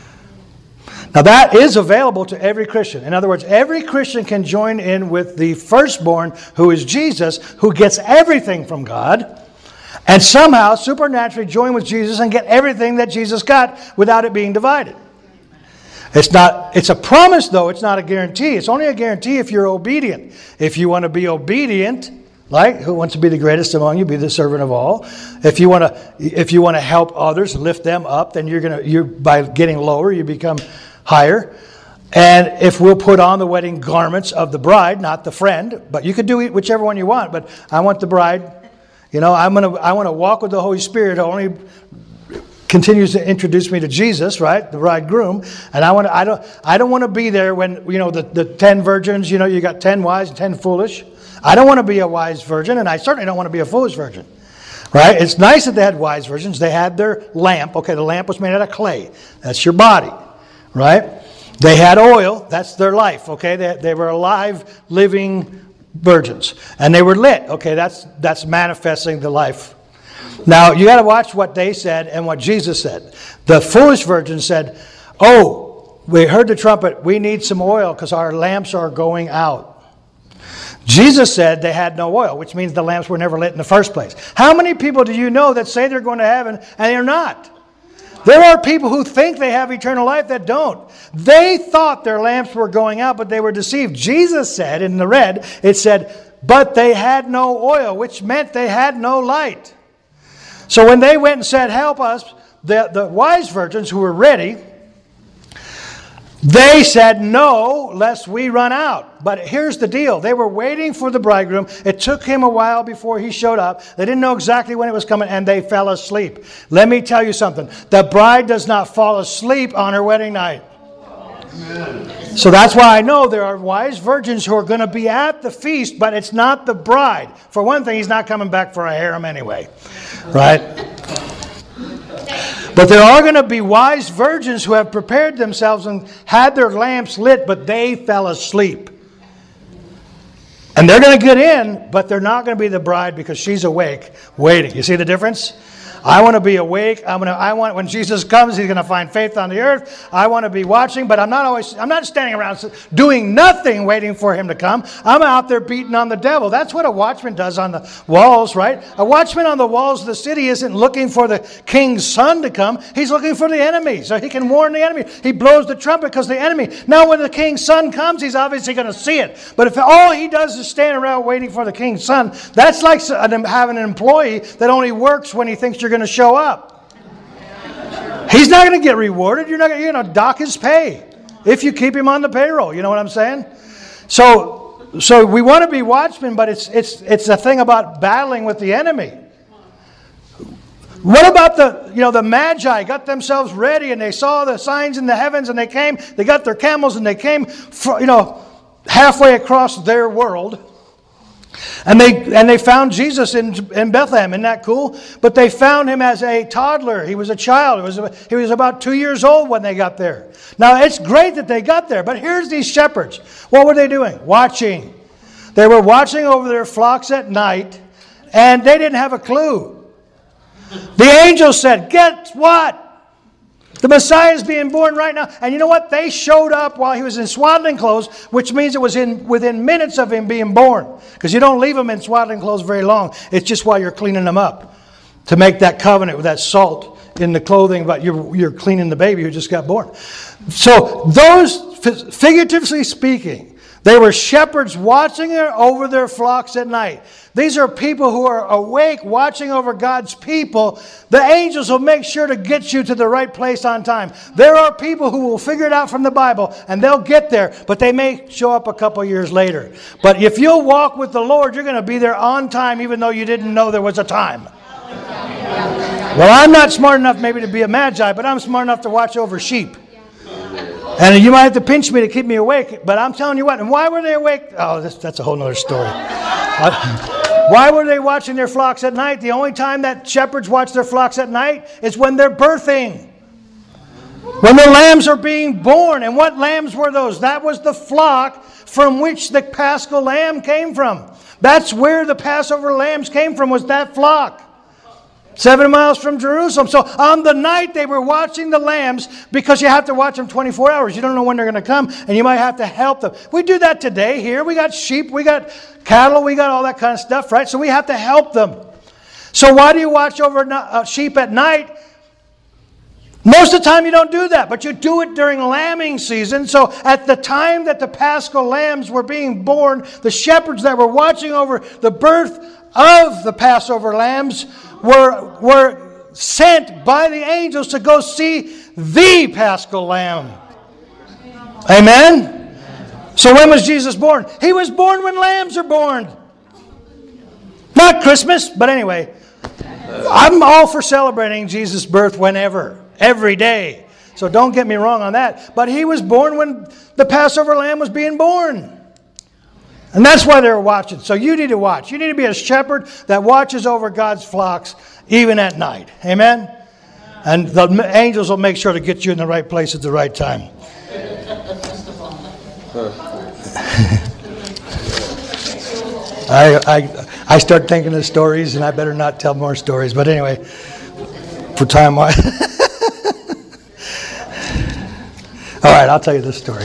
Now that is available to every Christian. In other words, every Christian can join in with the firstborn, who is Jesus, who gets everything from God, and somehow supernaturally join with Jesus and get everything that Jesus got without it being divided. It's a promise, though. It's not a guarantee. It's only a guarantee if you're obedient. If you want to be obedient, like who wants to be the greatest among you, be the servant of all. If you want to help others, lift them up, then you're by getting lower, you become higher. And if we'll put on the wedding garments of the bride, not the friend, but you could do whichever one you want. But I want the bride. I want to walk with the Holy Spirit. Only continues to introduce me to Jesus, right, the bridegroom. And I don't want to be there when the 10 virgins. You got 10 wise and 10 foolish. I don't want to be a wise virgin, and I certainly don't want to be a foolish virgin, right? It's nice that they had wise virgins. They had their lamp. Okay, the lamp was made out of clay. That's your body, right? They had oil. That's their life. Okay, they were alive, living virgins, and they were lit. Okay, that's manifesting the life. Now you got to watch what they said and what Jesus said. The foolish virgin said, "Oh, we heard the trumpet. We need some oil because our lamps are going out." Jesus said they had no oil, which means the lamps were never lit in the first place. How many people do you know that say they're going to heaven and they're not? There are people who think they have eternal life that don't. They thought their lamps were going out, but they were deceived. Jesus said in the red, it said, but they had no oil, which meant they had no light. So when they went and said, help us, the wise virgins who were ready, they said, no, lest we run out. But here's the deal. They were waiting for the bridegroom. It took him a while before he showed up. They didn't know exactly when it was coming, and they fell asleep. Let me tell you something. The bride does not fall asleep on her wedding night. Amen. So that's why I know there are wise virgins who are going to be at the feast, but it's not the bride. For one thing, he's not coming back for a harem anyway. Right? But there are going to be wise virgins who have prepared themselves and had their lamps lit, but they fell asleep. And they're going to get in, but they're not going to be the bride because she's awake, waiting. You see the difference? I want to be awake. I want when Jesus comes, He's going to find faith on the earth. I want to be watching, but I'm not standing around doing nothing waiting for Him to come. I'm out there beating on the devil. That's what a watchman does on the walls, right? A watchman on the walls of the city isn't looking for the king's son to come. He's looking for the enemy, so he can warn the enemy. He blows the trumpet because the enemy. Now when the king's son comes, he's obviously going to see it. But if all he does is stand around waiting for the king's son, that's like having an employee that only works when he thinks you're going to show up. He's not going to get rewarded. You're going to dock his pay if you keep him on the payroll. You know what I'm saying? So we want to be watchmen, but it's a thing about battling with the enemy. What about the Magi got themselves ready and they saw the signs in the heavens and they got their camels and they came halfway across their world. And they found Jesus in Bethlehem. Isn't that cool? But they found Him as a toddler. He was a child. He was about 2 years old when they got there. Now, it's great that they got there. But here's these shepherds. What were they doing? Watching. They were watching over their flocks at night. And they didn't have a clue. The angel said, guess what? The Messiah is being born right now. And you know what? They showed up while He was in swaddling clothes, which means it was within minutes of Him being born. Because you don't leave Him in swaddling clothes very long. It's just while you're cleaning them up to make that covenant with that salt in the clothing, but you're cleaning the baby who just got born. So those, figuratively speaking, they were shepherds watching over their flocks at night. These are people who are awake, watching over God's people. The angels will make sure to get you to the right place on time. There are people who will figure it out from the Bible, and they'll get there, but they may show up a couple years later. But if you'll walk with the Lord, you're going to be there on time, even though you didn't know there was a time. Well, I'm not smart enough maybe to be a magi, but I'm smart enough to watch over sheep. And you might have to pinch me to keep me awake, but I'm telling you what. And why were they awake? Oh, that's a whole other story. Why were they watching their flocks at night? The only time that shepherds watch their flocks at night is when they're birthing. When the lambs are being born. And what lambs were those? That was the flock from which the Paschal lamb came from. That's where the Passover lambs came from, was that flock. 7 miles from Jerusalem. So on the night they were watching the lambs, because you have to watch them 24 hours. You don't know when they're going to come, and you might have to help them. We do that today here. We got sheep, we got cattle, we got all that kind of stuff, right? So we have to help them. So why do you watch over sheep at night? Most of the time you don't do that, but you do it during lambing season. So at the time that the Paschal lambs were being born, the shepherds that were watching over the birth of the Passover lambs were sent by the angels to go see the Paschal lamb. Amen? So when was Jesus born? He was born when lambs are born. Not Christmas, but anyway. I'm all for celebrating Jesus' birth whenever, every day. So don't get me wrong on that. But He was born when the Passover lamb was being born. And that's why they were watching. So you need to watch. You need to be a shepherd that watches over God's flocks even at night. Amen? And the angels will make sure to get you in the right place at the right time. I start thinking of stories, and I better not tell more stories. But anyway, for time wise. All right, I'll tell you this story.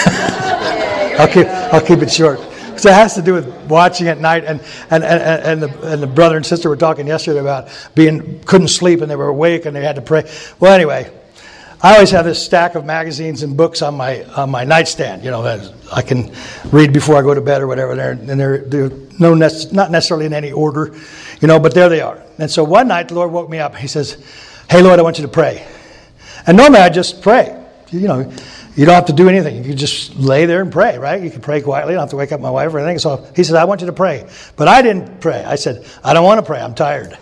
I'll keep it short. So it has to do with watching at night, and the brother and sister were talking yesterday about couldn't sleep and they were awake and they had to pray. Well, anyway, I always have this stack of magazines and books on my nightstand. That I can read before I go to bed or whatever. They're not necessarily in any order, but there they are. And so one night the Lord woke me up. He says, "Hey, Lord, I want you to pray." And normally I just pray. You don't have to do anything. You can just lay there and pray, right? You can pray quietly. You don't have to wake up my wife or anything. So He said, "I want you to pray." But I didn't pray. I said, "I don't want to pray. I'm tired."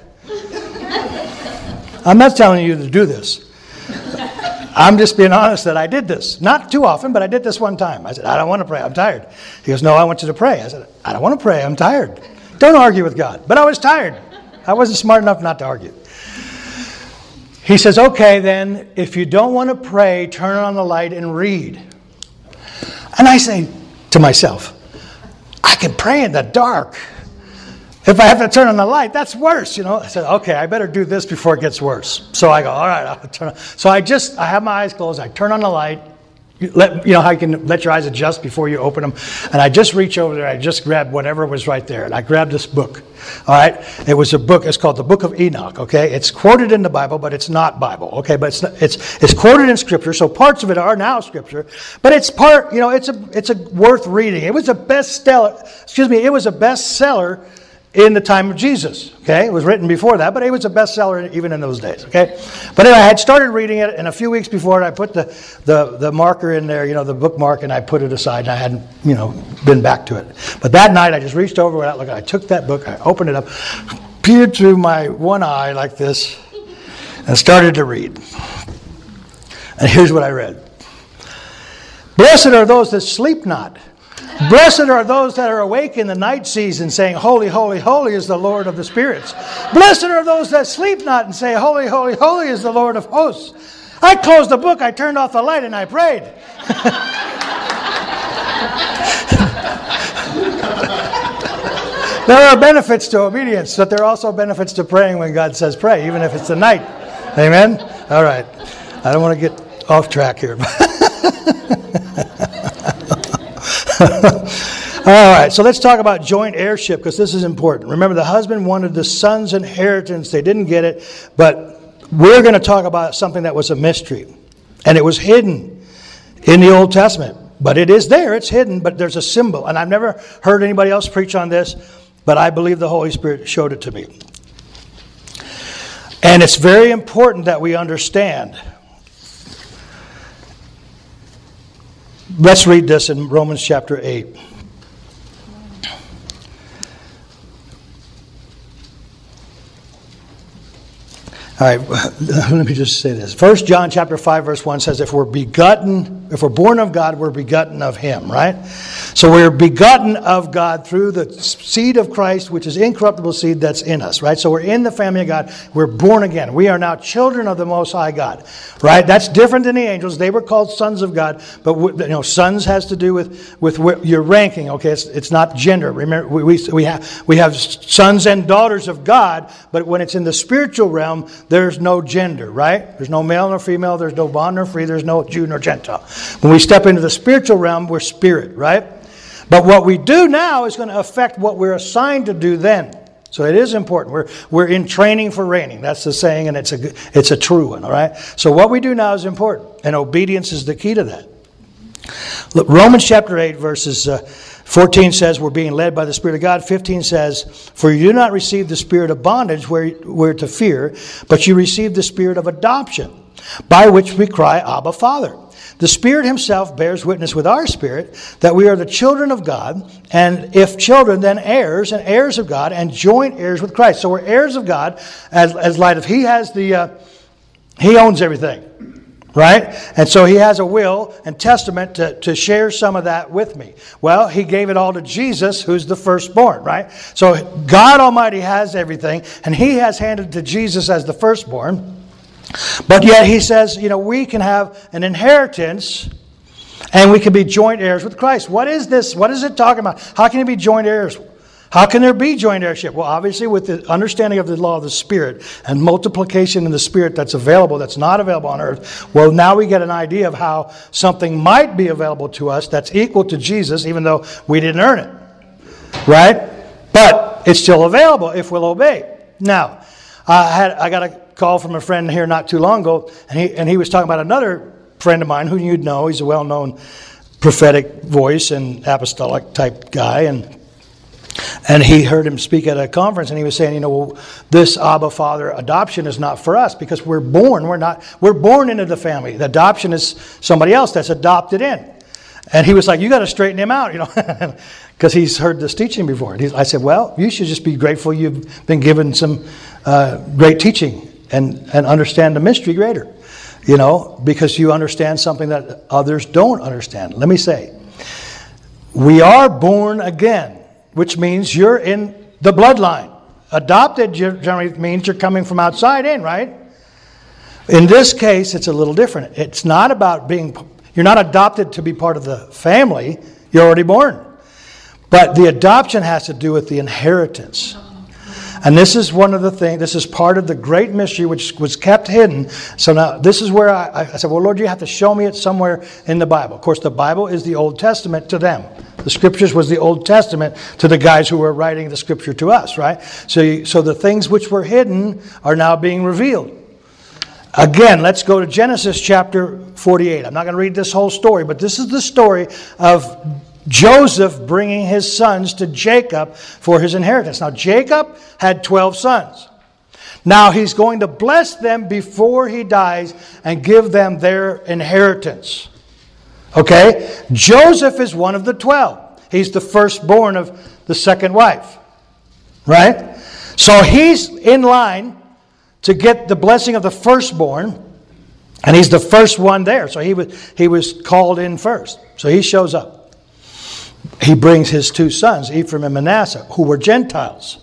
I'm not telling you to do this. I'm just being honest that I did this. Not too often, but I did this one time. I said, "I don't want to pray. I'm tired." He goes, "No, I want you to pray." I said, "I don't want to pray. I'm tired." Don't argue with God. But I was tired. I wasn't smart enough not to argue. he says, okay, then, if you don't want to pray, turn on the light and read. And I say to myself, I can pray in the dark. If I have to turn on the light, that's worse, you know. I said, okay, I better do this before it gets worse. So I go, all right, I'll turn on. So I have my eyes closed. I turn on the light. You know how you can let your eyes adjust before you open them. And I just reach over there. I just grabbed whatever was right there. And I grabbed this book. All right. It was a book. It's called the Book of Enoch. Okay. It's quoted in the Bible, but it's not Bible. Okay. But it's quoted in Scripture. So parts of it are now Scripture. But it's part. You know, it's a worth reading. It was a bestseller. It was a bestseller in the time of Jesus. Okay, it was written before that, but it was a bestseller even in those days. Okay, but anyway, I had started reading it, and a few weeks before, I put the marker in there, you know, the bookmark, and I put it aside, and I hadn't, you know, been back to it. But that night, I just reached over without looking. I took that book, I opened it up, peered through my one eye like this, and started to read. And here's what I read: "Blessed are those that sleep not. Blessed are those that are awake in the night season, saying, Holy, holy, holy is the Lord of the spirits. Blessed are those that sleep not and say, Holy, holy, holy is the Lord of hosts." I closed the book, I turned off the light, and I prayed. There are benefits to obedience, but there are also benefits to praying when God says pray, even if it's the night. Amen? All right. I don't want to get off track here. All right, so let's talk about joint heirship, because this is important. Remember, the husband wanted the son's inheritance. They didn't get it, but we're going to talk about something that was a mystery, and it was hidden in the Old Testament. But it is there, it's hidden, but there's a symbol. And I've never heard anybody else preach on this, but I believe the Holy Spirit showed it to me. And it's very important that we understand. Let's read this in Romans chapter 8. All right, let me just say this. 1 John chapter 5, verse 1 says, if we're born of God, we're begotten of Him, right? So we're begotten of God through the seed of Christ, which is incorruptible seed that's in us, right? So we're in the family of God. We're born again. We are now children of the Most High God, right? That's different than the angels. They were called sons of God, but you know, sons has to do with your ranking, okay? It's not gender. Remember, we have sons and daughters of God, but when it's in the spiritual realm, there's no gender, right? There's no male nor female. There's no bond nor free. There's no Jew nor Gentile. When we step into the spiritual realm, we're spirit, right? But what we do now is going to affect what we're assigned to do then. So it is important. We're in training for reigning. That's the saying, and it's a true one, all right? So what we do now is important, and obedience is the key to that. Look, Romans chapter 8, verses 14 says we're being led by the Spirit of God. 15 says, for you do not receive the spirit of bondage where to fear, but you receive the spirit of adoption, by which we cry, Abba, Father. The Spirit Himself bears witness with our spirit that we are the children of God, and if children, then heirs, and heirs of God, and joint heirs with Christ. So we're heirs of God, as light of He has He owns everything. Right? And so He has a will and testament to share some of that with me. Well, He gave it all to Jesus, who's the firstborn, right? So God Almighty has everything, and He has handed to Jesus as the firstborn. But yet He says, you know, we can have an inheritance, and we can be joint heirs with Christ. What is this? What is it talking about? How can you be joint heirs? How can there be joint heirship? Well, obviously with the understanding of the law of the Spirit and multiplication in the Spirit that's available, that's not available on earth. Well, now we get an idea of how something might be available to us that's equal to Jesus, even though we didn't earn it. Right? But it's still available if we'll obey. Now, I got a call from a friend here not too long ago, and he was talking about another friend of mine who you'd know. He's a well-known prophetic voice and apostolic type guy, and he heard him speak at a conference, and he was saying, you know, well, this Abba Father adoption is not for us because we're born. We're born into the family. The adoption is somebody else that's adopted in. And he was like, you got to straighten him out, you know, because he's heard this teaching before. I said, well, you should just be grateful you've been given some great teaching and understand the mystery greater, you know, because you understand something that others don't understand. Let me say, we are born again, which means you're in the bloodline. Adopted generally means you're coming from outside in, right? In this case, it's a little different. It's not about you're not adopted to be part of the family. You're already born. But the adoption has to do with the inheritance. And this is one of the things, this is part of the great mystery which was kept hidden. So now this is where I said, well, Lord, you have to show me it somewhere in the Bible. Of course, the Bible is the Old Testament to them. The Scriptures was the Old Testament to the guys who were writing the Scripture to us, right? So the things which were hidden are now being revealed. Again, let's go to Genesis chapter 48. I'm not going to read this whole story, but this is the story of Joseph bringing his sons to Jacob for his inheritance. Now, Jacob had 12 sons. Now, he's going to bless them before he dies and give them their inheritance. Okay? Joseph is one of the 12. He's the firstborn of the second wife. Right? So he's in line to get the blessing of the firstborn. And he's the first one there. So he was called in first. So he shows up. He brings his two sons, Ephraim and Manasseh, who were Gentiles.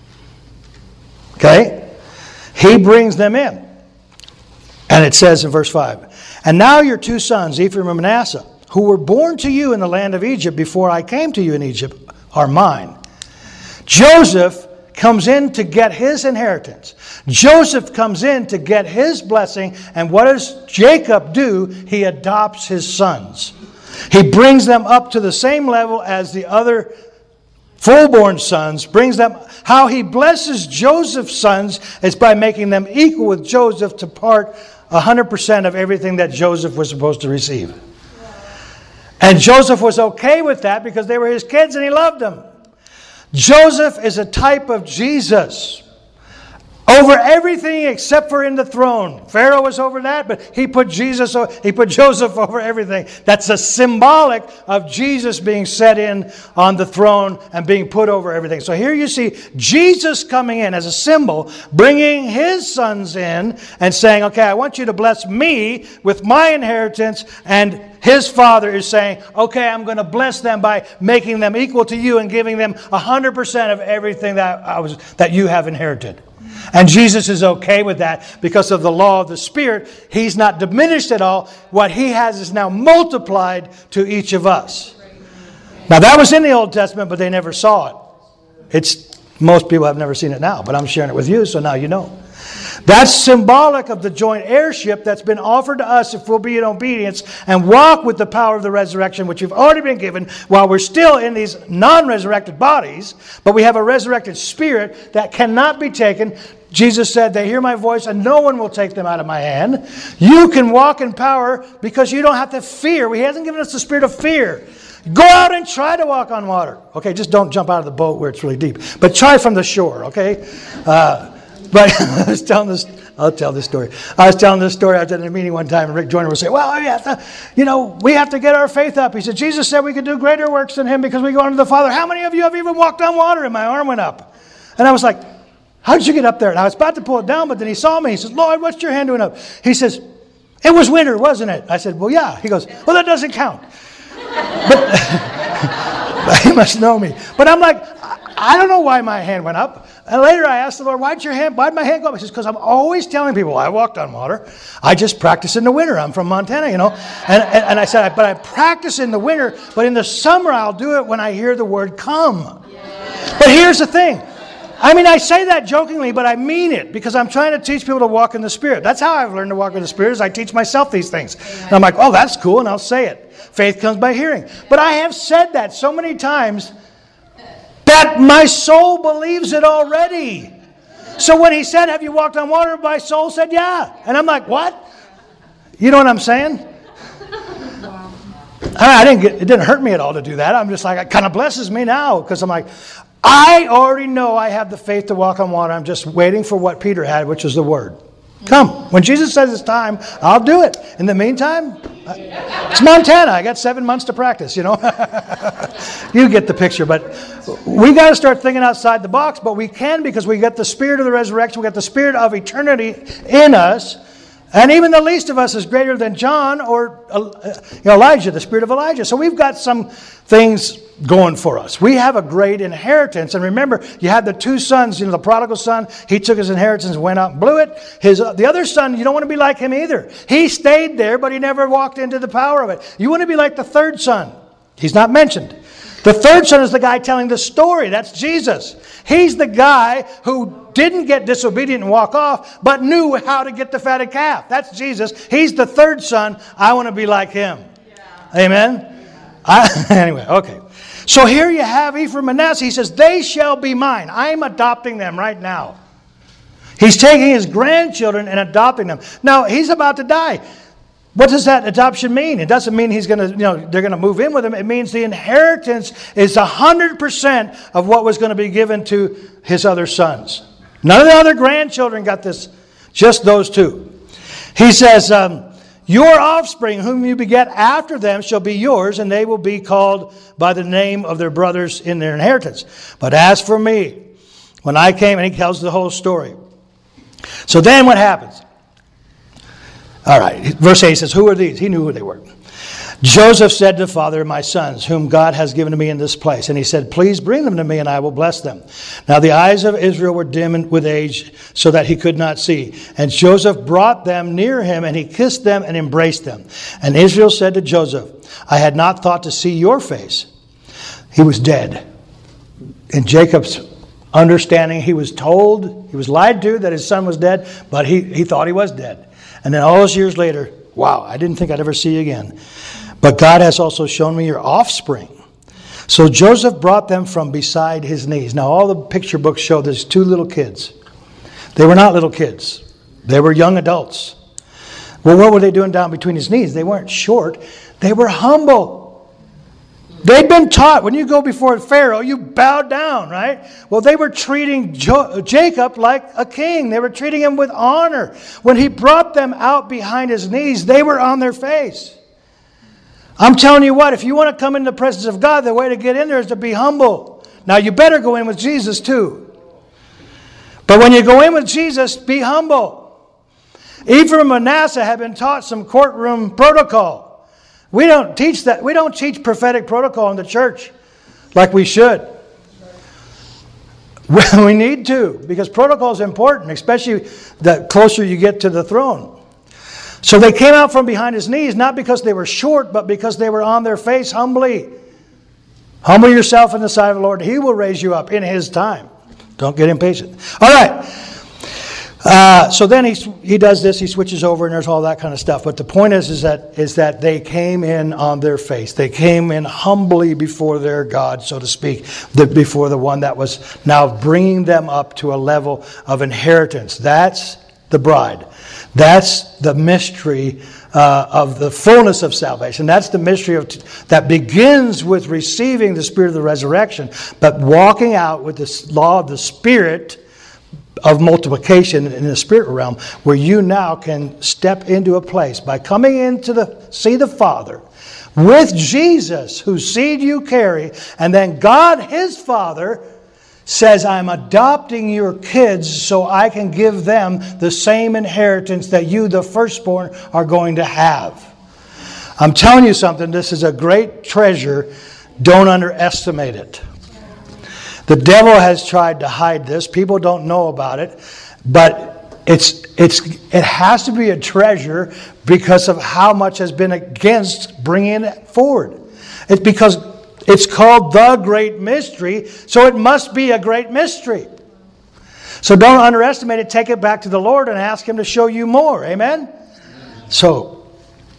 Okay? He brings them in. And it says in verse 5, and now your two sons, Ephraim and Manasseh, who were born to you in the land of Egypt before I came to you in Egypt, are mine. Joseph comes in to get his inheritance. Joseph comes in to get his blessing. And what does Jacob do? He adopts his sons. He brings them up to the same level as the other full-born sons. Brings them. How he blesses Joseph's sons is by making them equal with Joseph to part 100% of everything that Joseph was supposed to receive. And Joseph was okay with that because they were his kids and he loved them. Joseph is a type of Jesus. Over everything except for in the throne. Pharaoh was over that, but he put Joseph over everything. That's a symbolic of Jesus being set in on the throne and being put over everything. So here you see Jesus coming in as a symbol, bringing his sons in and saying, okay, I want you to bless me with my inheritance. And his father is saying, okay, I'm going to bless them by making them equal to you and giving them 100% of everything that you have inherited. And Jesus is okay with that because of the law of the Spirit. He's not diminished at all. What he has is now multiplied to each of us. Now that was in the Old Testament, but they never saw it. Most people have never seen it now, but I'm sharing it with you, so now you know. That's symbolic of the joint heirship that's been offered to us if we'll be in obedience and walk with the power of the resurrection, which we've already been given while we're still in these non-resurrected bodies. But we have a resurrected spirit that cannot be taken. Jesus said, they hear my voice and no one will take them out of my hand. You can walk in power because you don't have to fear. He hasn't given us the spirit of fear. Go out and try to walk on water. Okay, just don't jump out of the boat where it's really deep. But try from the shore, okay? But I'll tell this story. I was telling this story. I was at a meeting one time, and Rick Joyner would say, well, we have to get our faith up. He said, Jesus said we could do greater works than him because we go unto the Father. How many of you have even walked on water? And my arm went up. And I was like, how did you get up there? And I was about to pull it down, but then he saw me. He says, Lord, what's your hand doing up? He says, it was winter, wasn't it? I said, well, yeah. He goes, well, that doesn't count. But he must know me. But I'm like, I don't know why my hand went up. And later I asked the Lord, why'd my hand go up? He says, because I'm always telling people I walked on water. I just practice in the winter. I'm from Montana, you know. And I said, but I practice in the winter, but in the summer I'll do it when I hear the word come. Yeah. But here's the thing. I mean, I say that jokingly, but I mean it because I'm trying to teach people to walk in the Spirit. That's how I've learned to walk in the Spirit, is I teach myself these things. And I'm like, oh, that's cool, and I'll say it. Faith comes by hearing. But I have said that so many times that my soul believes it already. So when he said, have you walked on water? My soul said, yeah. And I'm like, what? You know what I'm saying? It didn't hurt me at all to do that. I'm just like, it kind of blesses me now because I'm like, I already know I have the faith to walk on water. I'm just waiting for what Peter had, which is the Word. Come. When Jesus says it's time, I'll do it. In the meantime, it's Montana. I got 7 months to practice, you know. You get the picture. But we got to start thinking outside the box. But we can because we got the Spirit of the resurrection. We got the Spirit of eternity in us. And even the least of us is greater than John or Elijah, the spirit of Elijah. So we've got some things going for us. We have a great inheritance. And remember, you had the two sons, the prodigal son, he took his inheritance and went out and blew it. The other son, you don't want to be like him either. He stayed there, but he never walked into the power of it. You want to be like the third son. He's not mentioned. The third son is the guy telling the story. That's Jesus. He's the guy who didn't get disobedient and walk off, but knew how to get the fatted calf. That's Jesus. He's the third son. I want to be like him. Yeah. Amen? Yeah. Anyway, okay. So here you have Ephraim and Manasseh. He says, they shall be mine. I'm adopting them right now. He's taking his grandchildren and adopting them. Now, he's about to die. What does that adoption mean? It doesn't mean he's going to, they're going to move in with him. It means the inheritance is 100% of what was going to be given to his other sons. None of the other grandchildren got this, just those two. He says, your offspring, whom you beget after them, shall be yours, and they will be called by the name of their brothers in their inheritance. But as for me, when I came, and he tells the whole story. So then what happens? All right, verse 8 says, who are these? He knew who they were. Joseph said to Father, my sons, whom God has given to me in this place. And he said, please bring them to me, and I will bless them. Now the eyes of Israel were dim with age, so that he could not see. And Joseph brought them near him, and he kissed them and embraced them. And Israel said to Joseph, I had not thought to see your face. He was dead. In Jacob's understanding, he was told, he was lied to that his son was dead, but he thought he was dead. And then all those years later, wow, I didn't think I'd ever see you again. But God has also shown me your offspring. So Joseph brought them from beside his knees. Now all the picture books show there's two little kids. They were not little kids. They were young adults. Well, what were they doing down between his knees? They weren't short. They were humble. They'd been taught, when you go before Pharaoh, you bow down, right? Well, they were treating Jacob like a king. They were treating him with honor. When he brought them out behind his knees, they were on their face. I'm telling you what, if you want to come into the presence of God, the way to get in there is to be humble. Now, you better go in with Jesus too. But when you go in with Jesus, be humble. Ephraim and Manasseh have been taught some courtroom protocol. We don't teach that. We don't teach prophetic protocol in the church like we should. We need to, because protocol is important, especially the closer you get to the throne. So they came out from behind his knees, not because they were short, but because they were on their face humbly. Humble yourself in the sight of the Lord. He will raise you up in his time. Don't get impatient. All right. So then he does this, he switches over, and there's all that kind of stuff. But the point is that they came in on their face. They came in humbly before their God, so to speak, before the one that was now bringing them up to a level of inheritance. That's the bride. That's the mystery of the fullness of salvation. That's the mystery that begins with receiving the Spirit of the resurrection, but walking out with this law of the Spirit of multiplication in the spirit realm, where you now can step into a place by coming in to see the Father with Jesus, whose seed you carry, and then God, his Father, says, I'm adopting your kids so I can give them the same inheritance that you, the firstborn, are going to have. I'm telling you something, this is a great treasure. Don't underestimate it. The devil has tried to hide this. People don't know about it. But it has to be a treasure because of how much has been against bringing it forward. It's because it's called the great mystery, so it must be a great mystery. So don't underestimate it. Take it back to the Lord and ask him to show you more. Amen? So,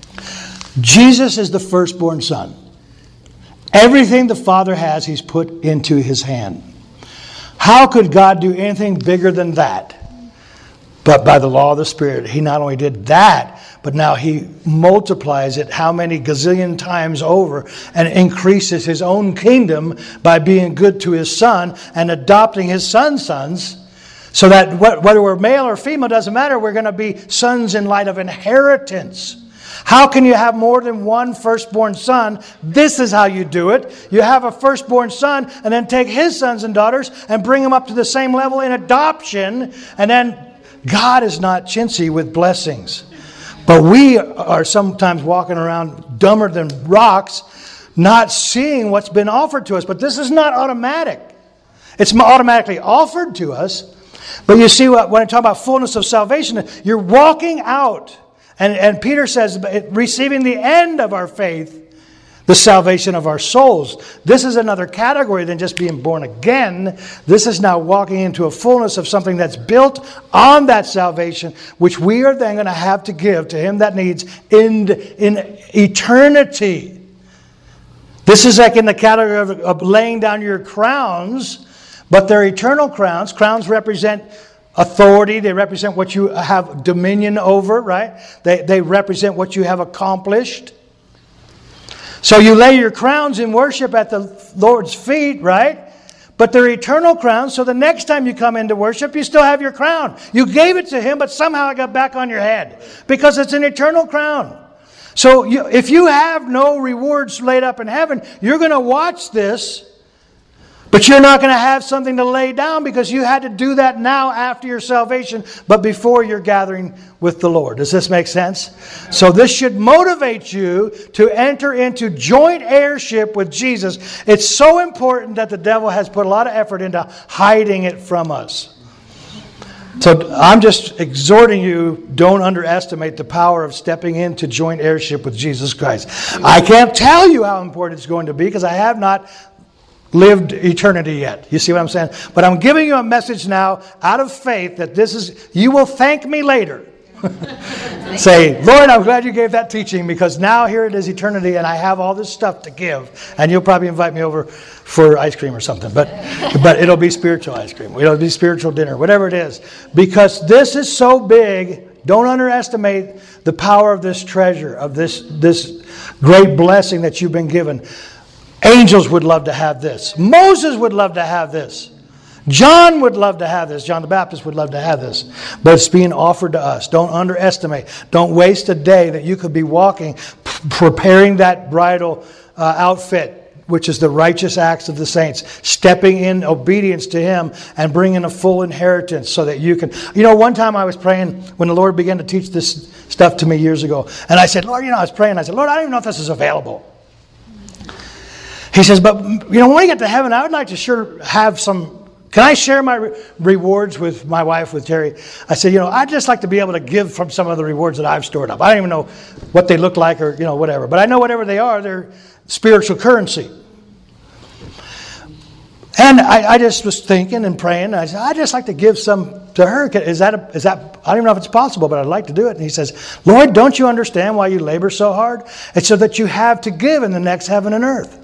Jesus is the firstborn son. Everything the Father has, he's put into his hand. How could God do anything bigger than that? But by the law of the Spirit, he not only did that, but now he multiplies it how many gazillion times over and increases his own kingdom by being good to his son and adopting his son's sons, so that whether we're male or female, doesn't matter, we're going to be sons in light of inheritance. How can you have more than one firstborn son? This is how you do it. You have a firstborn son and then take his sons and daughters and bring them up to the same level in adoption. And then God is not chintzy with blessings. But we are sometimes walking around dumber than rocks, not seeing what's been offered to us. But this is not automatic. It's automatically offered to us. But you see, when I talk about fullness of salvation, you're walking out. And Peter says, receiving the end of our faith, the salvation of our souls. This is another category than just being born again. This is now walking into a fullness of something that's built on that salvation, which we are then going to have to give to him that needs in eternity. This is like in the category of laying down your crowns, but they're eternal crowns. Crowns represent authority. They represent what you have dominion over, right? They represent what you have accomplished. So you lay your crowns in worship at the Lord's feet, right? But they're eternal crowns, so the next time you come into worship, you still have your crown. You gave it to him, but somehow it got back on your head because it's an eternal crown. So if you have no rewards laid up in heaven, you're going to watch this, but you're not going to have something to lay down because you had to do that now after your salvation, but before you're gathering with the Lord. Does this make sense? So this should motivate you to enter into joint heirship with Jesus. It's so important that the devil has put a lot of effort into hiding it from us. So I'm just exhorting you, don't underestimate the power of stepping into joint heirship with Jesus Christ. I can't tell you how important it's going to be because I have not lived eternity yet. You see what I'm saying? But I'm giving you a message now out of faith that this is, you will thank me later. Say, Lord, I'm glad you gave that teaching because now here it is eternity and I have all this stuff to give. And you'll probably invite me over for ice cream or something. But it'll be spiritual ice cream. It'll be spiritual dinner, whatever it is. Because this is so big, don't underestimate the power of this treasure, of this great blessing that you've been given. Angels would love to have this. Moses would love to have this. John would love to have this. John the Baptist would love to have this. But it's being offered to us. Don't underestimate. Don't waste a day that you could be walking, preparing that bridal outfit, which is the righteous acts of the saints, stepping in obedience to him and bringing a full inheritance so that you can... You know, one time I was praying when the Lord began to teach this stuff to me years ago. And I said, Lord, I was praying. I said, Lord, I don't even know if this is available. He says, but, when we get to heaven, I would like to sure have some... Can I share my rewards with my wife, with Terry? I said, I'd just like to be able to give from some of the rewards that I've stored up. I don't even know what they look like or, whatever. But I know whatever they are, they're spiritual currency. And I just was thinking and praying. I said, I'd just like to give some to her. Is that? I don't even know if it's possible, but I'd like to do it. And he says, Lord, don't you understand why you labor so hard? It's so that you have to give in the next heaven and earth.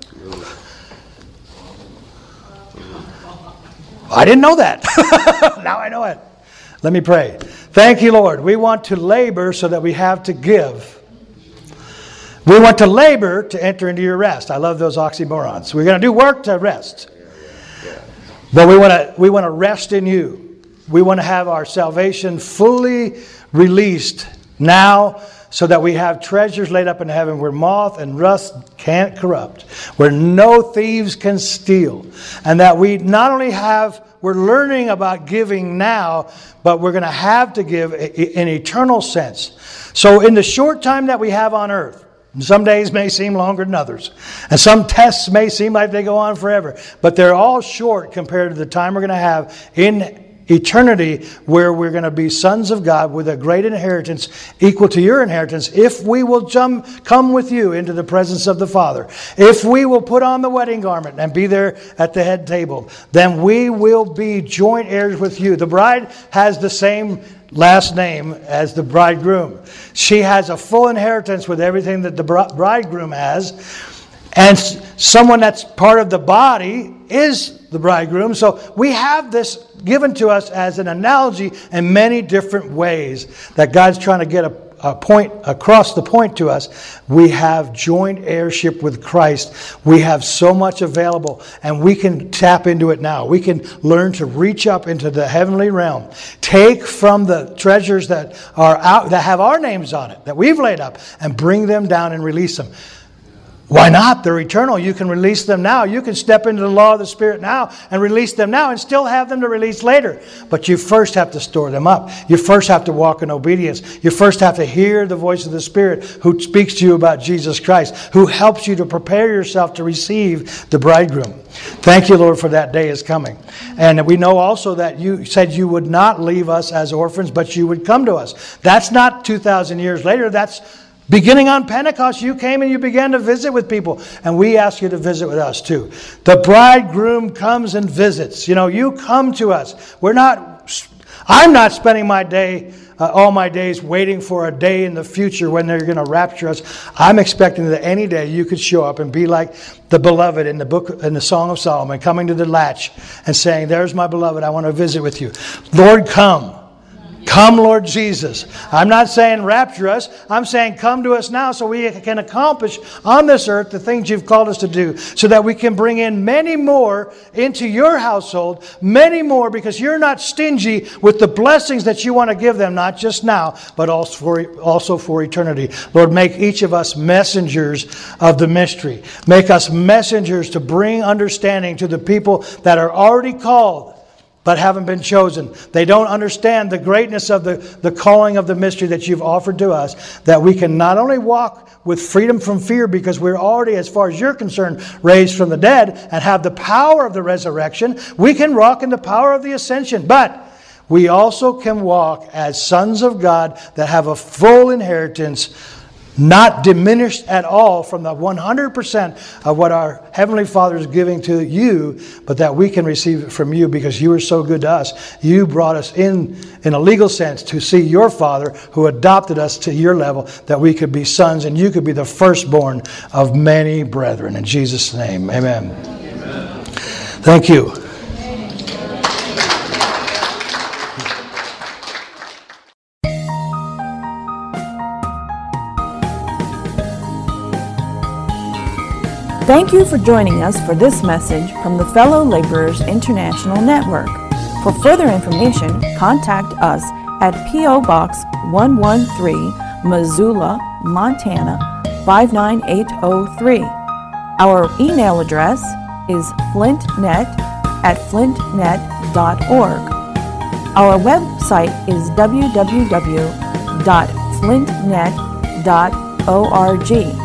I didn't know that. Now I know it. Let me pray. Thank you, Lord. We want to labor so that we have to give. We want to labor to enter into your rest. I love those oxymorons. We're going to do work to rest. But we want to rest in you. We want to have our salvation fully released now so that we have treasures laid up in heaven where moth and rust can't corrupt, where no thieves can steal. And that we not only we're learning about giving now, but we're going to have to give in eternal sense. So in the short time that we have on earth, some days may seem longer than others. And some tests may seem like they go on forever. But they're all short compared to the time we're going to have in eternity where we're going to be sons of God with a great inheritance equal to your inheritance if we will come with you into the presence of the Father. If we will put on the wedding garment and be there at the head table, then we will be joint heirs with you. The bride has the same last name as the bridegroom. She has a full inheritance with everything that the bridegroom has. And someone that's part of the body is the bridegroom. So we have this given to us as an analogy in many different ways that God's trying to get a point across the point to us. We have joint heirship with Christ. We have so much available and we can tap into it now. We can learn to reach up into the heavenly realm. Take from the treasures that are out, that have our names on it, that we've laid up, and bring them down and release them. Why not? They're eternal. You can release them now. You can step into the law of the Spirit now and release them now and still have them to release later. But you first have to store them up. You first have to walk in obedience. You first have to hear the voice of the Spirit who speaks to you about Jesus Christ, who helps you to prepare yourself to receive the bridegroom. Thank you, Lord, for that day is coming. And we know also that you said you would not leave us as orphans, but you would come to us. That's not 2,000 years later. That's beginning on Pentecost. You came and you began to visit with people. And we ask you to visit with us too. The bridegroom comes and visits. You come to us. I'm not spending my day, all my days waiting for a day in the future when they're going to rapture us. I'm expecting that any day you could show up and be like the beloved in the Song of Solomon, coming to the latch and saying, "There's my beloved. I want to visit with you." Lord, come. Come, Lord Jesus. I'm not saying rapture us. I'm saying come to us now so we can accomplish on this earth the things you've called us to do, so that we can bring in many more into your household, many more, because you're not stingy with the blessings that you want to give them, not just now, but also for eternity. Lord, make each of us messengers of the mystery. Make us messengers to bring understanding to the people that are already called but haven't been chosen. They don't understand the greatness of the calling of the mystery that you've offered to us, that we can not only walk with freedom from fear because we're already, as far as you're concerned, raised from the dead and have the power of the resurrection. We can walk in the power of the ascension, but we also can walk as sons of God that have a full inheritance, not diminished at all from the 100% of what our Heavenly Father is giving to you, but that we can receive it from you because you are so good to us. You brought us in a legal sense to see your Father who adopted us to your level, that we could be sons and you could be the firstborn of many brethren. In Jesus' name, amen. Amen. Thank you. Thank you for joining us for this message from the Fellow Laborers International Network. For further information, contact us at P.O. Box 113, Missoula, Montana 59803. Our email address is flintnet@flintnet.org. Our website is www.flintnet.org.